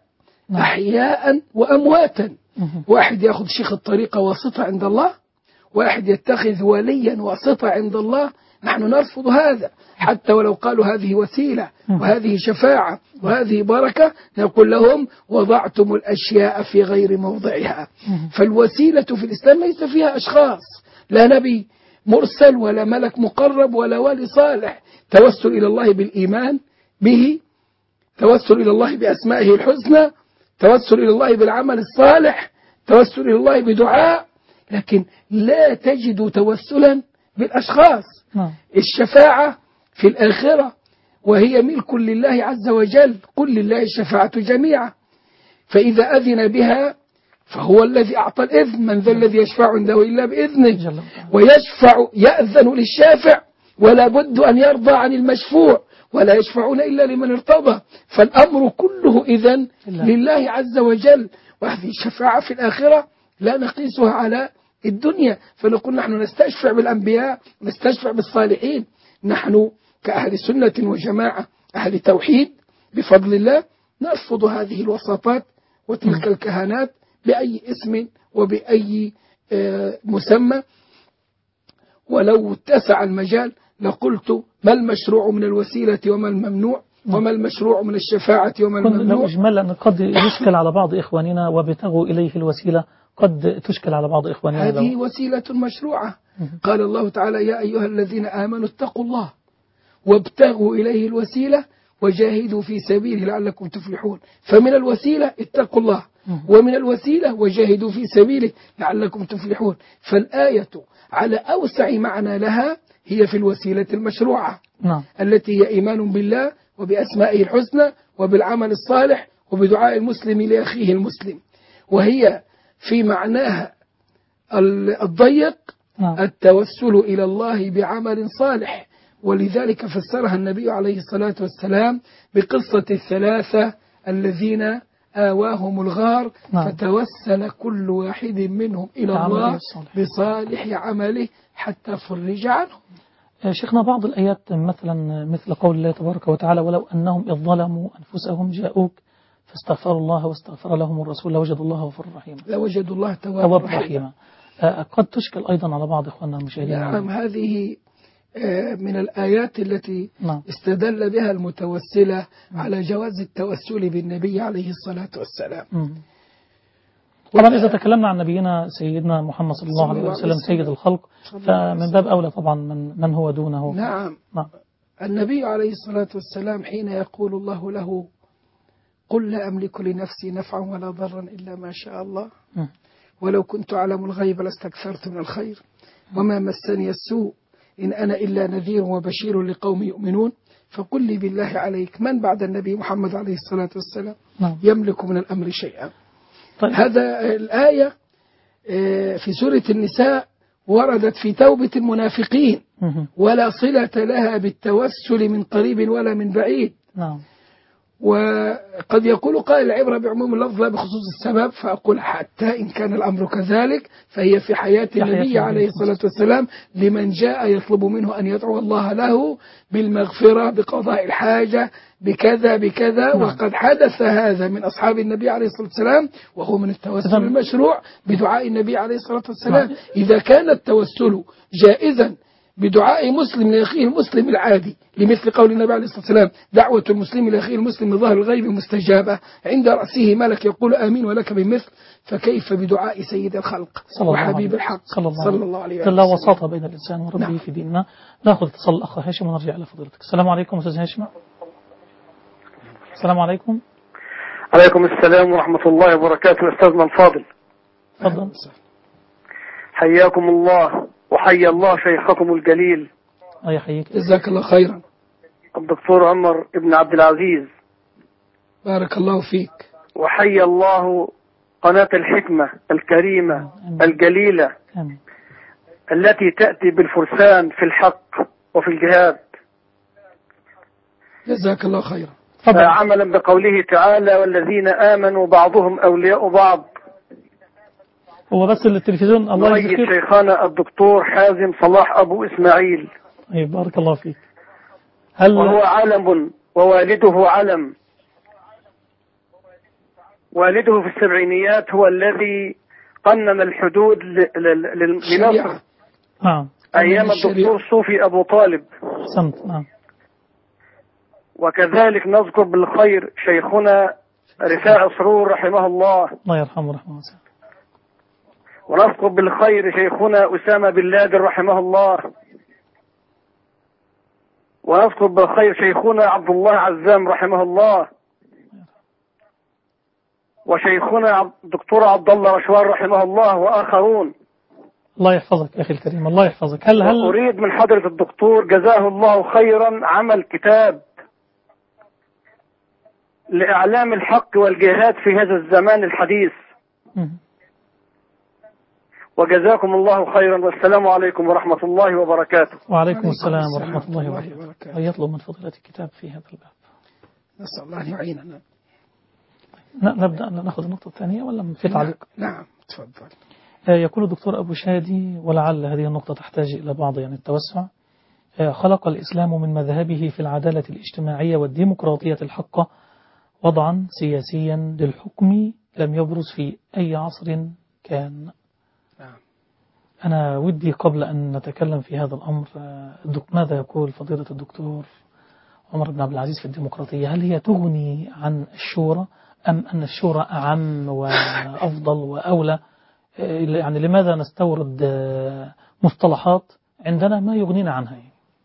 C: أحياء وأمواتا. واحد يأخذ شيخ الطريقة واسطة عند الله، واحد يتخذ وليا واسطة عند الله. نحن نرفض هذا، حتى ولو قالوا هذه وسيلة وهذه شفاعة وهذه بركة، نقول لهم وضعتم الأشياء في غير موضعها. فالوسيلة في الإسلام ليس فيها أشخاص، لا نبي مرسل ولا ملك مقرب ولا ولي صالح. توسل إلى الله بالإيمان به، توسل إلى الله بأسمائه الحسنى، توسل إلى الله بالعمل الصالح، توسل إلى الله بدعاء. لكن لا تجد توسلا بالأشخاص. الشفاعة في الآخرة وهي ملك لله عز وجل، قل لله الشفاعة جميعا، فإذا أذن بها فهو الذي أعطى الإذن. من ذا الذي يشفع عنده إلا بإذنه، ويشفع يأذن للشافع ولا بد أن يرضى عن المشفوع، ولا يشفعون إلا لمن ارتضى. فالأمر كله إذن لله عز وجل. وهذه الشفاعة في الآخرة لا نقيسها على الدنيا، فنقول نحن نستشفع بالأنبياء ونستشفع بالصالحين. نحن كأهل سنة وجماعة أهل توحيد بفضل الله نرفض هذه الوساطات وتلك الكهانات بأي اسم وبأي مسمى. ولو اتسع المجال لقلت ما المشروع من الوسيلة وما الممنوع، وما المشروع من الشفاعة وما الممنوع.
B: إجمالا قد يشكل على بعض إخواننا وابتغوا إليه الوسيلة قد تشكل على بعض إخواننا.
C: هذه وسيلة مشروعة. قال الله تعالى: يا أيها الذين آمنوا اتقوا الله وابتغوا إليه الوسيلة وجاهدوا في سبيله لعلكم تفلحون. فمن الوسيلة اتقوا الله، ومن الوسيلة وجاهدوا في سبيله لعلكم تفلحون. فالآية على أوسع معنى لها هي في الوسيلة المشروعة التي هي إيمان بالله وبأسمائه الحسنى وبالعمل الصالح وبدعاء المسلم لأخيه المسلم. وهي في معناها الضيق التوسل إلى الله بعمل صالح. ولذلك فسرها النبي عليه الصلاة والسلام بقصة الثلاثة الذين آواهم الغار فتوسل كل واحد منهم إلى الله بصالح عمله حتى فرج عنهم.
B: شيخنا، بعض الآيات مثلا مثل قول الله تبارك وتعالى: ولو أنهم إذ ظلموا أنفسهم جاءوك فاستغفروا الله واستغفر لهم الرسول لوجدوا الله غفورا رحيما.
C: لوجدوا الله توابا رحيما.
B: قد تشكل أيضا على بعض إخواننا المشاهدين.
C: نعم، هذه من الآيات التي استدل بها المتوسلة على جواز التوسل بالنبي عليه الصلاة والسلام.
B: طبعا إذا تكلمنا عن نبينا سيدنا محمد صلى الله عليه وسلم سيد الخلق، فمن باب أولى طبعا من هو دونه.
C: نعم. النبي عليه الصلاة والسلام حين يقول الله له: قل لا أملك لنفسي نفعا ولا ضرا إلا ما شاء الله ولو كنت أعلم الغيب لاستكثرت من الخير وما مسني السوء إن أنا إلا نذير وبشير لقوم يؤمنون فقل لي بالله عليك من بعد النبي محمد عليه الصلاة والسلام يملك من الأمر شيئا. هذا الآية في سورة النساء وردت في توبة المنافقين ولا صلة لها بالتوسل من قريب ولا من بعيد. وقد يقول قائل: العبرة بعموم اللفظ لا بخصوص السبب. فأقول: حتى إن كان الأمر كذلك فهي في حياة النبي عليه الصلاة والسلام لمن جاء يطلب منه أن يدعو الله له بالمغفرة بقضاء الحاجة بكذا بكذا. وقد حدث هذا من أصحاب النبي عليه الصلاة والسلام وهو من التوسل المشروع بدعاء النبي عليه الصلاة والسلام. إذا كان التوسل جائزا بدعاء مسلم لأخيه المسلم العادي لمثل قول النبي عليه الصلاة والسلام: دعوة المسلم لأخيه المسلم من ظهر الغيب مستجابة عند رأسه ملك يقول آمين ولك بمثل. فكيف بدعاء سيد الخلق وحبيب الحق صلى الله عليه وسلم.
B: لا وساطة بين الإنسان وربه في ديننا. نأخذ اتصال الأخ هاشم ونرجع إلى فضيلتك. السلام عليكم أستاذ هاشم. السلام عليكم.
G: عليكم السلام ورحمة الله وبركاته. أستاذنا الفاضل،
B: تفضل.
G: حياكم الله وحيا الله شيخكم الجليل.
B: يحييك.
C: جزاك الله خيرا.
G: الدكتور عمر بن عبد العزيز،
C: بارك الله فيك.
G: وحيا الله قناة الحكمة الكريمة الجليلة التي تأتي بالفرسان في الحق وفي الجهاد.
C: جزاك الله خيرا.
G: عملا بقوله تعالى: والذين آمنوا بعضهم أولياء بعض.
B: هو بس التلفزيون الله يجزيك.
G: شيخنا الدكتور حازم صلاح أبو إسماعيل.
B: بارك الله فيك.
G: وهو علم ووالده علم. والده في السبعينيات هو الذي قنن الحدود لمصر أيام الدكتور صوفي أبو طالب. وكذلك نذكر بالخير شيخنا رفاع سرور رحمه الله
B: يرحمه رحمه الله.
G: ونذكر بالخير شيخنا أسامة بن لادن رحمه الله. ونذكر بالخير شيخنا عبد الله عزام رحمه الله. وشيخنا الدكتور عبد الله رشوان رحمه الله وآخرون.
B: الله يحفظك أخي الكريم، الله يحفظك. هل
G: أريد من حضرة الدكتور جزاه الله خيرا عمل كتاب لإعلام الحق والجهاد في هذا الزمان الحديث. وجزاكم الله خيرا والسلام عليكم ورحمة الله وبركاته.
B: وعليكم السلام ورحمة الله وبركاته. يطلب من فضيلة الكتاب في هذا الباب.
C: نسأل الله أن يعيننا.
B: نبدأ نأخذ النقطة الثانية ولا في تعليق؟
C: نعم تفضل.
B: يقول الدكتور أبو شادي، ولعل هذه النقطة تحتاج إلى بعض التوسع: خلق الإسلام من مذهبه في العدالة الاجتماعية والديمقراطية الحقة وضعا سياسيا للحكم لم يبرز في أي عصر كان. أنا ودي قبل أن نتكلم في هذا الأمر ماذا يقول فضيلة الدكتور عمر بن عبد العزيز في الديمقراطية؟ هل هي تغني عن الشورى أم أن الشورى أعم وأفضل وأولى يعني لماذا نستورد مصطلحات عندنا ما يغنينا عنها؟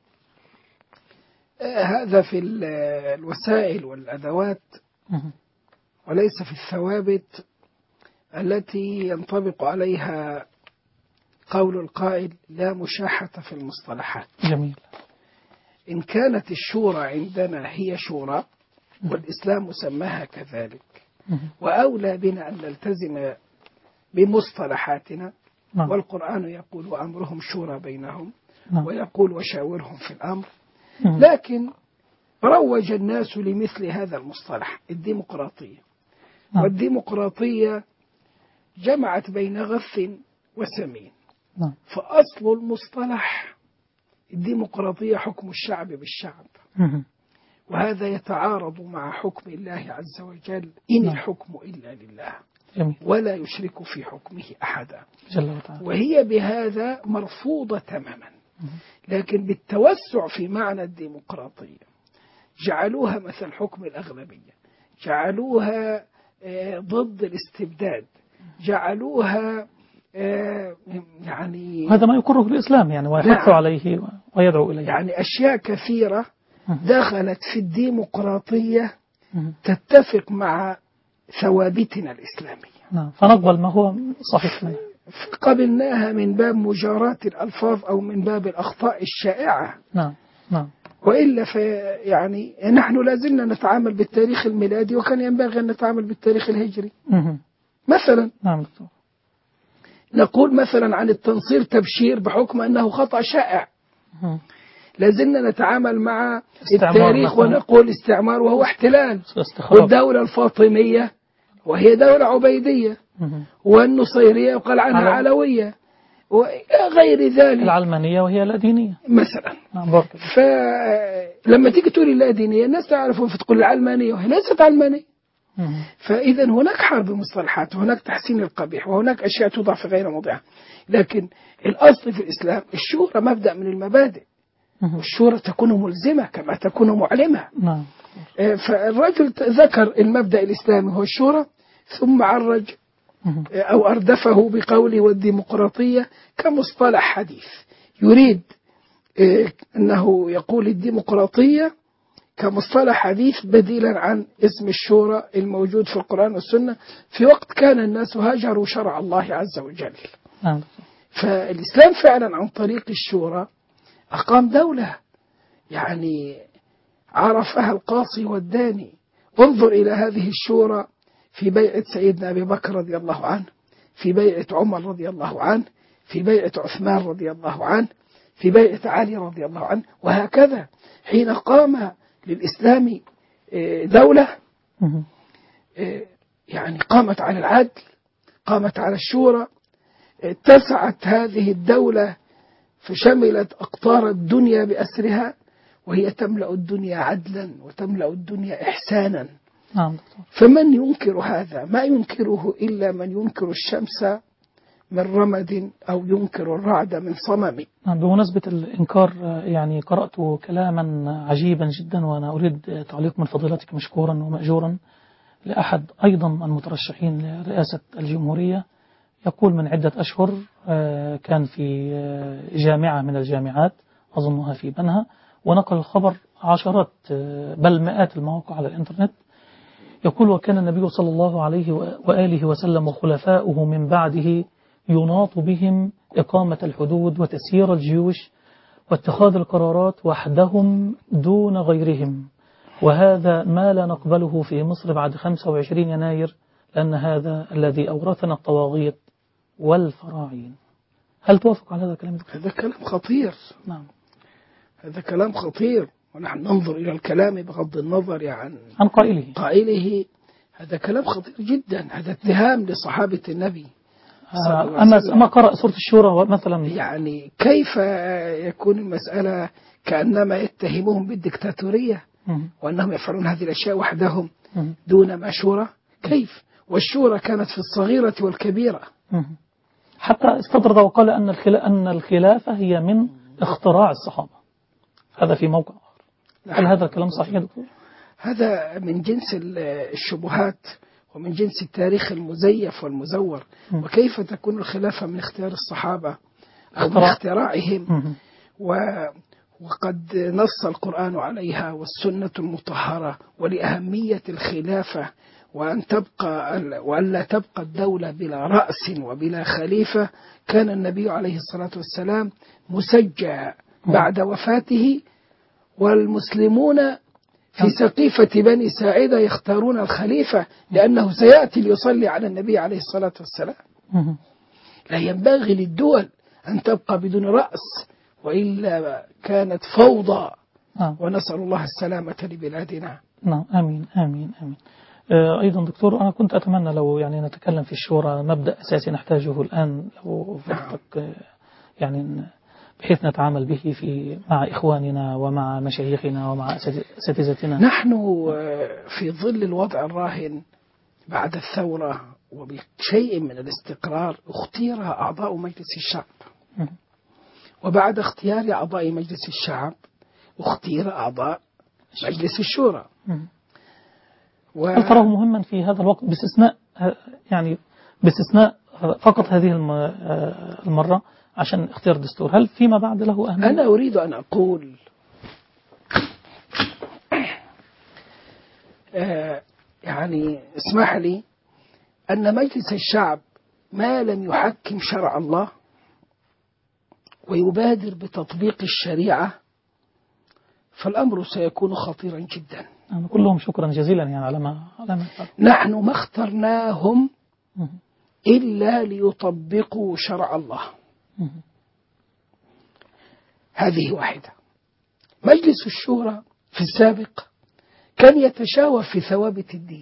C: هذا في الوسائل والأدوات وليس في الثوابت التي ينطبق عليها قول القائل لا مشاحة في المصطلحات.
B: جميل.
C: إن كانت الشورى عندنا هي شورى والإسلام سماها كذلك، وأولى بنا أن نلتزم بمصطلحاتنا. والقرآن يقول وأمرهم شورى بينهم، ويقول وشاورهم في الأمر. لكن روج الناس لمثل هذا المصطلح الديمقراطية، والديمقراطية جمعت بين غث وسمين. فأصل المصطلح الديمقراطية حكم الشعب بالشعب، وهذا يتعارض مع حكم الله عز وجل إن الحكم إلا لله ولا يشرك في حكمه أحدا، وهي بهذا مرفوضة تماما. لكن بالتوسع في معنى الديمقراطية جعلوها مثل حكم الأغلبية، جعلوها ضد الاستبداد، جعلوها يعني
B: هذا ما يقره الإسلام يعني ويحث عليه ويدعو إليه.
C: يعني أشياء كثيرة دخلت في الديمقراطية تتفق مع ثوابتنا الإسلامية،
B: فنقبل ما هو صحيح منه.
C: قبلناها من باب مجاراة الألفاظ أو من باب الأخطاء الشائعة. وإلا يعني نحن لازلنا نتعامل بالتاريخ الميلادي، وكان ينبغي أن نتعامل بالتاريخ الهجري. مثلا نقول مثلا عن التنصير تبشير بحكم أنه خطأ شائع، لازلنا نتعامل مع التاريخ ونقول استعمار وهو احتلال. والدولة الفاطمية وهي دولة عبيدية، والنصيرية يقال عنها علوية، وغير ذلك.
B: العلمانية وهي لا دينية
C: مثلا. فلما تيجي تقول لا دينية الناس تعرفون، فتقول العلمانية وهي ليست علمانية. فإذا هناك حرب مصطلحات، وهناك تحسين القبيح، وهناك أشياء توضع في غير موضعها. لكن الأصل في الإسلام الشورى مبدأ من المبادئ، والشورى تكون ملزمة كما تكون معلمة. فالرجل ذكر المبدأ الإسلامي هو الشورى، ثم عرج أو أردفه بقوله والديمقراطية كمصطلح حديث، يريد أنه يقول الديمقراطية كمصطلح حديث بديلا عن اسم الشورى الموجود في القرآن والسنة في وقت كان الناس هاجروا شرع الله عز وجل. فالإسلام فعلا عن طريق الشورى أقام دولة يعني عرفها القاصي والداني. انظر إلى هذه الشورى في بيعة سيدنا أبي بكر رضي الله عنه، في بيعة عمر رضي الله عنه، في بيعة عثمان رضي الله عنه، في بيعة علي رضي الله عنه، وهكذا. حين قام للإسلام دولة يعني قامت على العدل، قامت على الشورى، اتسعت هذه الدولة فشملت أقطار الدنيا بأسرها، وهي تملأ الدنيا عدلا وتملأ الدنيا إحسانا. فمن ينكر هذا؟ ما ينكره إلا من ينكر الشمس من رمد أو ينكر الرعد من صمم.
B: بمناسبة الإنكار يعني قرأت كلاما عجيبا جدا، وأنا أريد تعليق من فضيلتك مشكورا ومأجورا لأحد أيضا المترشحين لرئاسة الجمهورية. يقول من عدة أشهر كان في جامعة من الجامعات أظنها في بنها، ونقل الخبر عشرات بل مئات المواقع على الإنترنت. يقول وكان النبي صلى الله عليه وآله وسلم وخلفاؤه من بعده يناط بهم إقامة الحدود وتسيير الجيوش واتخاذ القرارات وحدهم دون غيرهم، وهذا ما لا نقبله في مصر بعد 25 يناير، لأن هذا الذي أورثنا الطواغيت والفراعين. هل توافق على هذا الكلام؟
C: هذا كلام خطير.
B: نعم،
C: هذا كلام خطير، ونحن ننظر إلى الكلام بغض النظر عن قائله. هذا كلام خطير جدا، هذا اتهام لصحابة النبي.
B: أما قرأ سورة الشورى مثلا،
C: يعني كيف يكون المسألة كأنما يتهمهم بالدكتاتورية وأنهم يفعلون هذه الأشياء وحدهم دون مشورة؟ كيف؟ والشورى كانت في الصغيرة والكبيرة.
B: حتى استطرد وقال أن الخلافة هي من اختراع الصحابة. هذا في موقع آخر. هل هذا الكلام صحيح يا دكتور؟
C: هذا من جنس الشبهات ومن جنس التاريخ المزيف والمزور. وكيف تكون الخلافة من اختيار الصحابة أو من اختراعهم؟ وقد نص القرآن عليها والسنة المطهرة، ولأهمية الخلافة وأن لا تبقى الدولة بلا رأس وبلا خليفة. كان النبي عليه الصلاة والسلام مسجع بعد وفاته، والمسلمون في سقيفة بني ساعدة يختارون الخليفة لأنه سيأتي ليصلي على النبي عليه الصلاة والسلام. لا ينبغي للدول أن تبقى بدون رأس، وإلا كانت فوضى. ونسأل الله السلامة لبلادنا.
B: نعم، آمين آمين آمين. أيضا دكتور، أنا كنت أتمنى لو يعني نتكلم في الشورى، مبدأ أساسي نحتاجه الآن، لو فضلك يعني بحيث نتعامل به مع إخواننا ومع مشايخنا ومع أساتذتنا.
C: نحن في ظل الوضع الراهن بعد الثورة وبشيء من الاستقرار اختير أعضاء مجلس الشعب، وبعد اختيار أعضاء مجلس الشعب اختير أعضاء مجلس الشورى.
B: هل تراه مهما في هذا الوقت باستثناء فقط هذه المرة عشان اختيار دستور؟ هل فيما بعد له أهمية؟
C: أنا أريد أن أقول يعني اسمح لي أن مجلس الشعب ما لم يحكم شرع الله ويبادر بتطبيق الشريعة فالأمر سيكون خطيرا جدا.
B: كلهم شكرا جزيلا يعني على ما
C: نحن ما اخترناهم إلا ليطبقوا شرع الله. هذه واحدة. مجلس الشورى في السابق كان يتشاور في ثوابت الدين،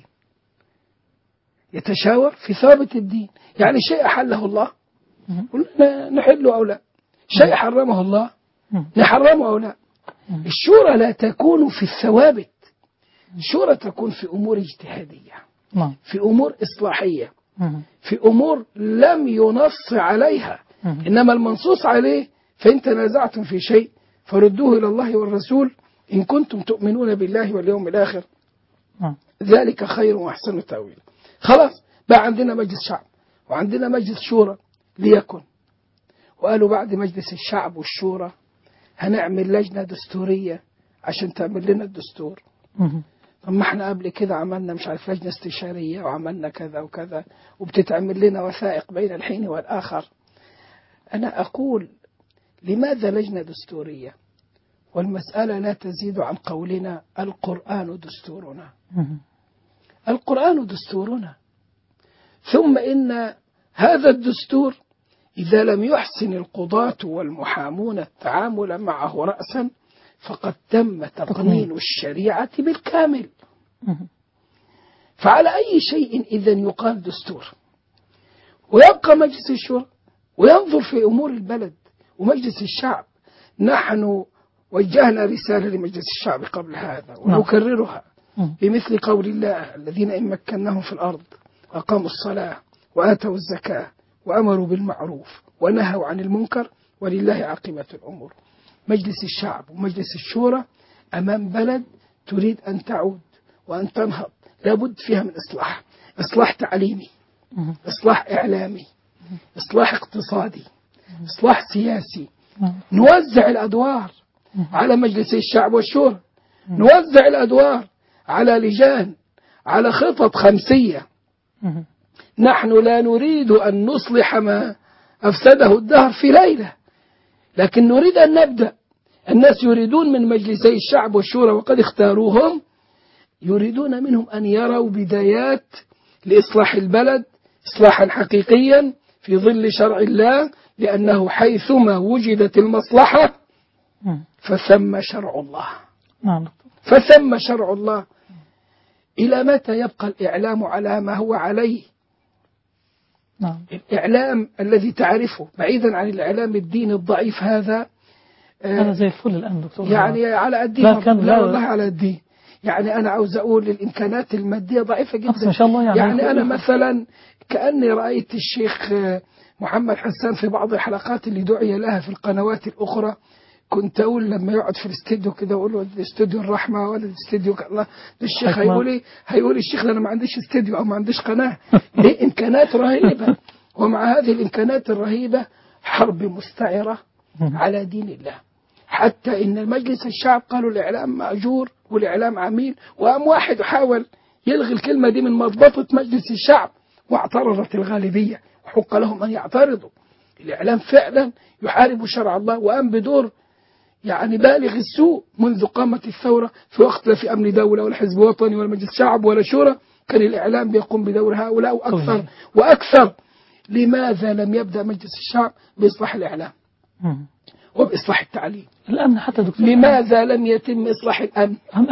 C: يتشاور في ثوابت الدين، يعني شيء أحله الله نحله أو لا، شيء حرمه الله نحرمه أو لا. الشورى لا تكون في الثوابت، الشورى تكون في أمور اجتهادية، في أمور إصلاحية، في أمور لم ينص عليها، إنما المنصوص عليه فإن تنازعتم في شيء فردوه إلى الله والرسول إن كنتم تؤمنون بالله واليوم الآخر ذلك خير وأحسن تأويلا. خلاص بقى عندنا مجلس شعب وعندنا مجلس شورى ليكن، وقالوا بعد مجلس الشعب والشورى هنعمل لجنة دستورية عشان تعمل لنا الدستور. طب ما احنا قبل كده عملنا مش عارف لجنة استشارية وعملنا كذا وكذا وبتتعمل لنا وثائق بين الحين والآخر. أنا أقول لماذا لجنة دستورية والمسألة لا تزيد عن قولنا القرآن دستورنا، القرآن دستورنا. ثم إن هذا الدستور إذا لم يحسن القضاة والمحامون التعامل معه رأسا فقد تم تقنين الشريعة بالكامل. فعلى أي شيء إذن يقال دستور؟ ويبقى مجلس الشورى وينظر في أمور البلد ومجلس الشعب. نحن وجهنا رسالة لمجلس الشعب قبل هذا ونكررها بمثل قول الله الذين إن مكناهم في الأرض أقاموا الصلاة وآتوا الزكاة وأمروا بالمعروف ونهوا عن المنكر ولله عاقبة الأمور. مجلس الشعب ومجلس الشورى أمام بلد تريد أن تعود وأن تنهض، لابد فيها من إصلاح تعليمي، إصلاح إعلامي، إصلاح اقتصادي، إصلاح سياسي. نوزع الأدوار على مجلس الشعب والشورى، نوزع الأدوار على لجان، على خطط خمسية. نحن لا نريد أن نصلح ما أفسده الدهر في ليلة، لكن نريد أن نبدأ. الناس يريدون من مجلسي الشعب والشورى وقد اختاروهم، يريدون منهم أن يروا بدايات لإصلاح البلد إصلاحا حقيقيا في ظل شرع الله، لأنه حيثما وجدت المصلحة فثم شرع الله. فثم شرع الله. إلى متى يبقى الإعلام على ما هو عليه؟ الإعلام الذي تعرفه بعيدا عن الإعلام الديني الضعيف هذا
B: زي الفل الآن دكتور،
C: يعني على الدين. لا والله على الدين. يعني أنا عاوز أقول الإمكانات المادية ضعيفة جدا
B: ما شاء الله.
C: يعني أنا مثلا كأني رأيت الشيخ محمد حسان في بعض الحلقات اللي دعي لها في القنوات الأخرى كنت أقول لما يقعد في الاستديو كده أقول له استوديو الرحمة ولا الاستديو الله، ده الشيخ هيقول إيه؟ هيقول الشيخ ده أنا ما عنديش استديو أو ما عنديش قناة. ليه؟ إمكانات رهيبة، ومع هذه الإمكانات الرهيبة حرب مستعرة على دين الله، حتى إن مجلس الشعب قالوا الإعلام مأجور والإعلام عميل، وقام واحد حاول يلغي الكلمة دي من مضبطة مجلس الشعب واعترضت الغالبية، وحق لهم أن يعترضوا. الإعلام فعلا يحارب شرع الله، وقام بدور يعني بالغ السوء منذ قامت الثورة، في وقت لا في أمن دولة ولا حزب وطني ولا مجلس شعب ولا شورى، كان الإعلام بيقوم بدور هؤلاء وأكثر وأكثر. لماذا لم يبدأ مجلس الشعب بإصلاح الإعلام وبإصلاح التعليم؟
B: الأمن حتى دكتور،
C: لماذا لم يتم إصلاح الأمن؟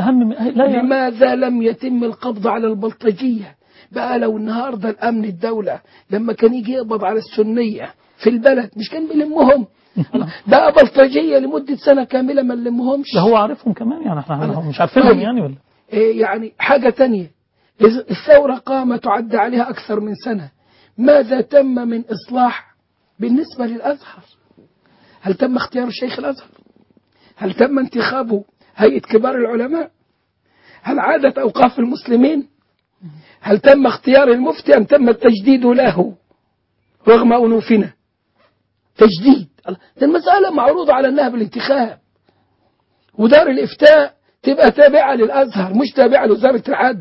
C: لماذا لم يتم القبض على البلطجية؟ بقى لو النهاردة الأمن الدولة لما كان يجي يقبض على السنية في البلد مش كان بيلمهم؟ بقى بلطجية لمدة سنة كاملة ما نلمهمش.
B: ده هو عارفهم كمان يعني، احنا مش عارفينهم يعني ولا
C: يعني حاجة تانية. الثورة قامت تعد عليها أكثر من سنة، ماذا تم من إصلاح بالنسبة للأزهر؟ هل تم اختيار الشيخ الأزهر؟ هل تم انتخابه هيئة كبار العلماء؟ هل عادت أوقاف المسلمين؟ هل تم اختيار المفتي أم تم التجديد له رغم أنوفنا؟ تجديد، ده المسألة معروضة على أنها بالانتخاب، ودار الإفتاء تبقى تابعة للأزهر مش تابعة لوزارة العدل.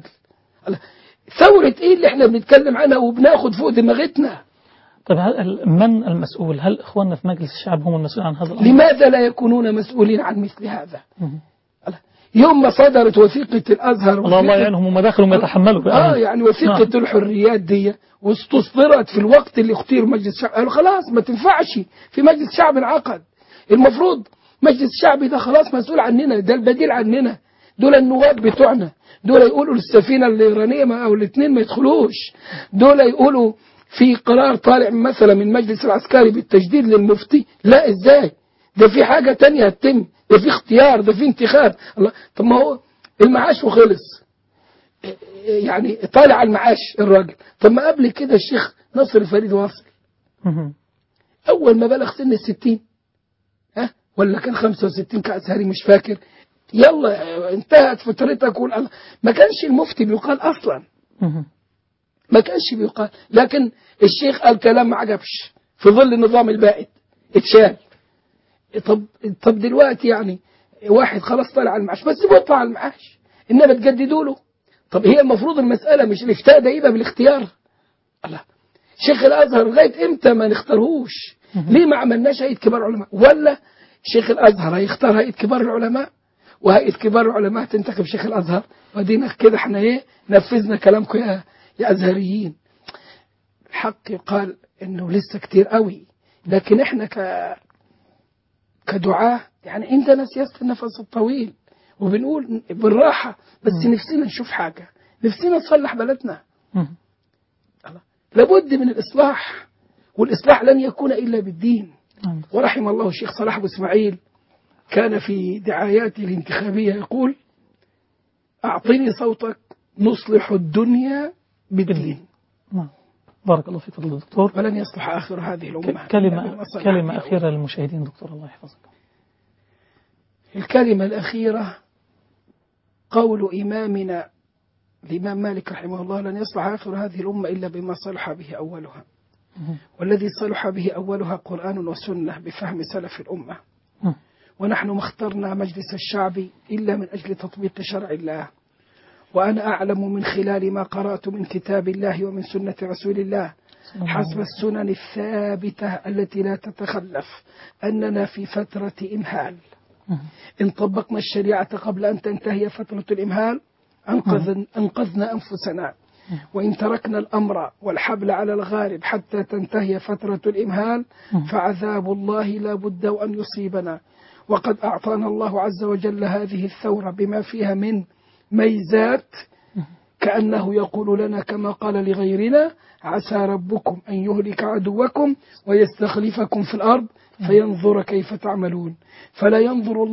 C: ثورة إيه اللي احنا بنتكلم عنها وبناخد فوق دماغتنا؟
B: طيب من المسؤول؟ هل إخواننا في مجلس الشعب هم المسؤول عن هذا الأمر؟
C: لماذا لا يكونون مسؤولين عن مثل هذا؟ يوم ما صدرت وثيقة الأزهر
B: الله يعينهم وما دخلوا يتحملوا
C: يعني وثيقة الحريات دي واستصدرت في الوقت اللي اختير مجلس الشعب، قالوا خلاص ما تنفعش في مجلس شعب انعقد، المفروض مجلس الشعب ده خلاص مسؤول عننا، ده البديل عننا، دول النواب بتوعنا، دول يقولوا للسفينة الإيرانية أو الاثنين ما يدخلوش، دول يقولوا في قرار طالع مثلا من مجلس العسكري بالتجديد للمفتي، لا ازاي؟ ده في حاجة تانية هتتم، ده في اختيار، ده في انتخاب. الله، طب ما هو المعاش وخلص يعني طالع على المعاش الراجل، طب ما قبل كده الشيخ نصر الفريد واصل أول ما بلغ سن 60 ولا كان 65 كأزهري مش فاكر، يلا انتهت فترتك ما كانش المفتي بيقال أصلا، ما كانش بيقال، لكن الشيخ قال كلام ما عجبش في ظل النظام البائد اتشال. طب دلوقتي يعني واحد خلاص طلع على المعاش بس بيطلع على المعاش، إنما تجددوا له. طب هي المفروض المسألة مش الافتاء ده يبقى بالاختيار؟ الله، شيخ الأزهر لغاية إمتى ما نختارهوش؟ ليه ما عملناش هيئة كبار علماء؟ ولا شيخ الأزهر هيختار هيئة كبار العلماء وهيئة كبار العلماء تنتخب شيخ الأزهر، ودينا كده احنا نفذنا كلامكم يا أزهريين. الحق يقال إنه لسه كتير قوي، لكن احنا كدعاة يعني عندنا سياسة النفس الطويل، وبنقول بالراحة بس نفسنا نشوف حاجة، نفسنا نصلح بلدنا. لابد من الإصلاح، والإصلاح لن يكون إلا بالدين. ورحم الله الشيخ صلاح أبو إسماعيل كان في دعاياته الانتخابية يقول: أعطني صوتك نصلح الدنيا بالدين.
B: بارك الله فيك فضل الدكتور.
C: ولن يصلح آخر هذه الأمة.
B: كلمة أخيرة للمشاهدين دكتور، الله يحفظك.
C: الكلمة الأخيرة قول إمامنا الإمام مالك رحمه الله: لن يصلح آخر هذه الأمة إلا بما صلح به أولها، والذي صلح به أولها قرآن وسنة بفهم سلف الأمة. ونحن ما اخترنا مجلس الشعب إلا من أجل تطبيق شرع الله، وأنا أعلم من خلال ما قرأت من كتاب الله ومن سنة رسول الله حسب السنن الثابتة التي لا تتخلف أننا في فترة إمهال. إن طبقنا الشريعة قبل أن تنتهي فترة الإمهال أنقذنا أنفسنا، وإن تركنا الأمر والحبل على الغارب حتى تنتهي فترة الإمهال فعذاب الله لا بد أن يصيبنا. وقد أعطانا الله عز وجل هذه الثورة بما فيها من ميزات، كأنه يقول لنا كما قال لغيرنا: عسى ربكم أن يهلك عدوكم ويستخلفكم في الأرض فينظر كيف تعملون. فلا ينظر الله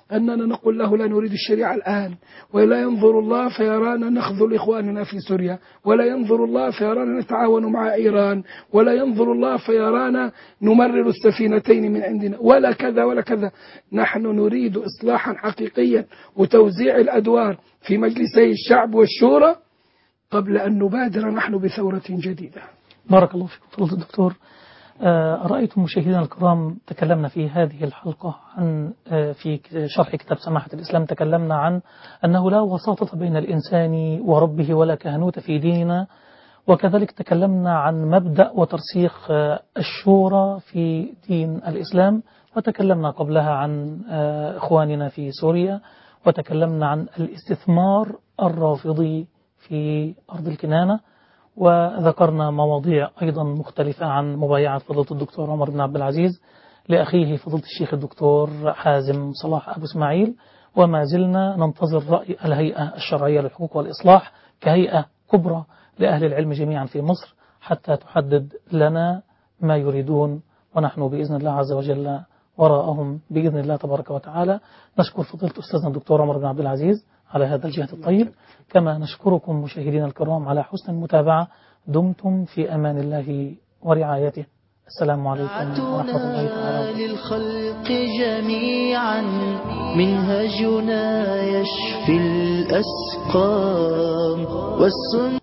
C: أننا نقول له لا نريد الشريعة الآن، ولا ينظر الله فيرانا نخذل إخواننا في سوريا، ولا ينظر الله فيرانا نتعاون مع إيران، ولا ينظر الله فيرانا نمرر السفينتين من عندنا، ولا كذا ولا كذا. نحن نريد إصلاحا حقيقيا وتوزيع الأدوار في مجلسي الشعب والشورى قبل أن نبادر نحن بثورة جديدة.
B: بارك الله فيكم فضيلة الدكتور. رأيتم مشاهدينا الكرام تكلمنا في هذه الحلقة عن في شرح كتاب سماحة الإسلام تكلمنا عن أنه لا وساطة بين الإنسان وربه ولا كهنوت في ديننا، وكذلك تكلمنا عن مبدأ وترسيخ الشورى في دين الإسلام، وتكلمنا قبلها عن إخواننا في سوريا، وتكلمنا عن الاستثمار الرافضي في أرض الكنانة، وذكرنا مواضيع أيضا مختلفة عن مبايعة فضيلة الدكتور عمر بن عبد العزيز لأخيه فضيلة الشيخ الدكتور حازم صلاح أبو إسماعيل. وما زلنا ننتظر رأي الهيئة الشرعية للحقوق والإصلاح كهيئة كبرى لأهل العلم جميعا في مصر حتى تحدد لنا ما يريدون، ونحن بإذن الله عز وجل وراءهم بإذن الله تبارك وتعالى. نشكر فضيلة أستاذنا الدكتور عمر بن عبد العزيز على هذا الجهد الطيب، كما نشكركم مشاهدينا الكرام على حسن المتابعة. دمتم في أمان الله ورعايته. السلام عليكم ورحمة الله تعالى.
A: للخلق جميعا منهجنا يشفي الأسقام والسنة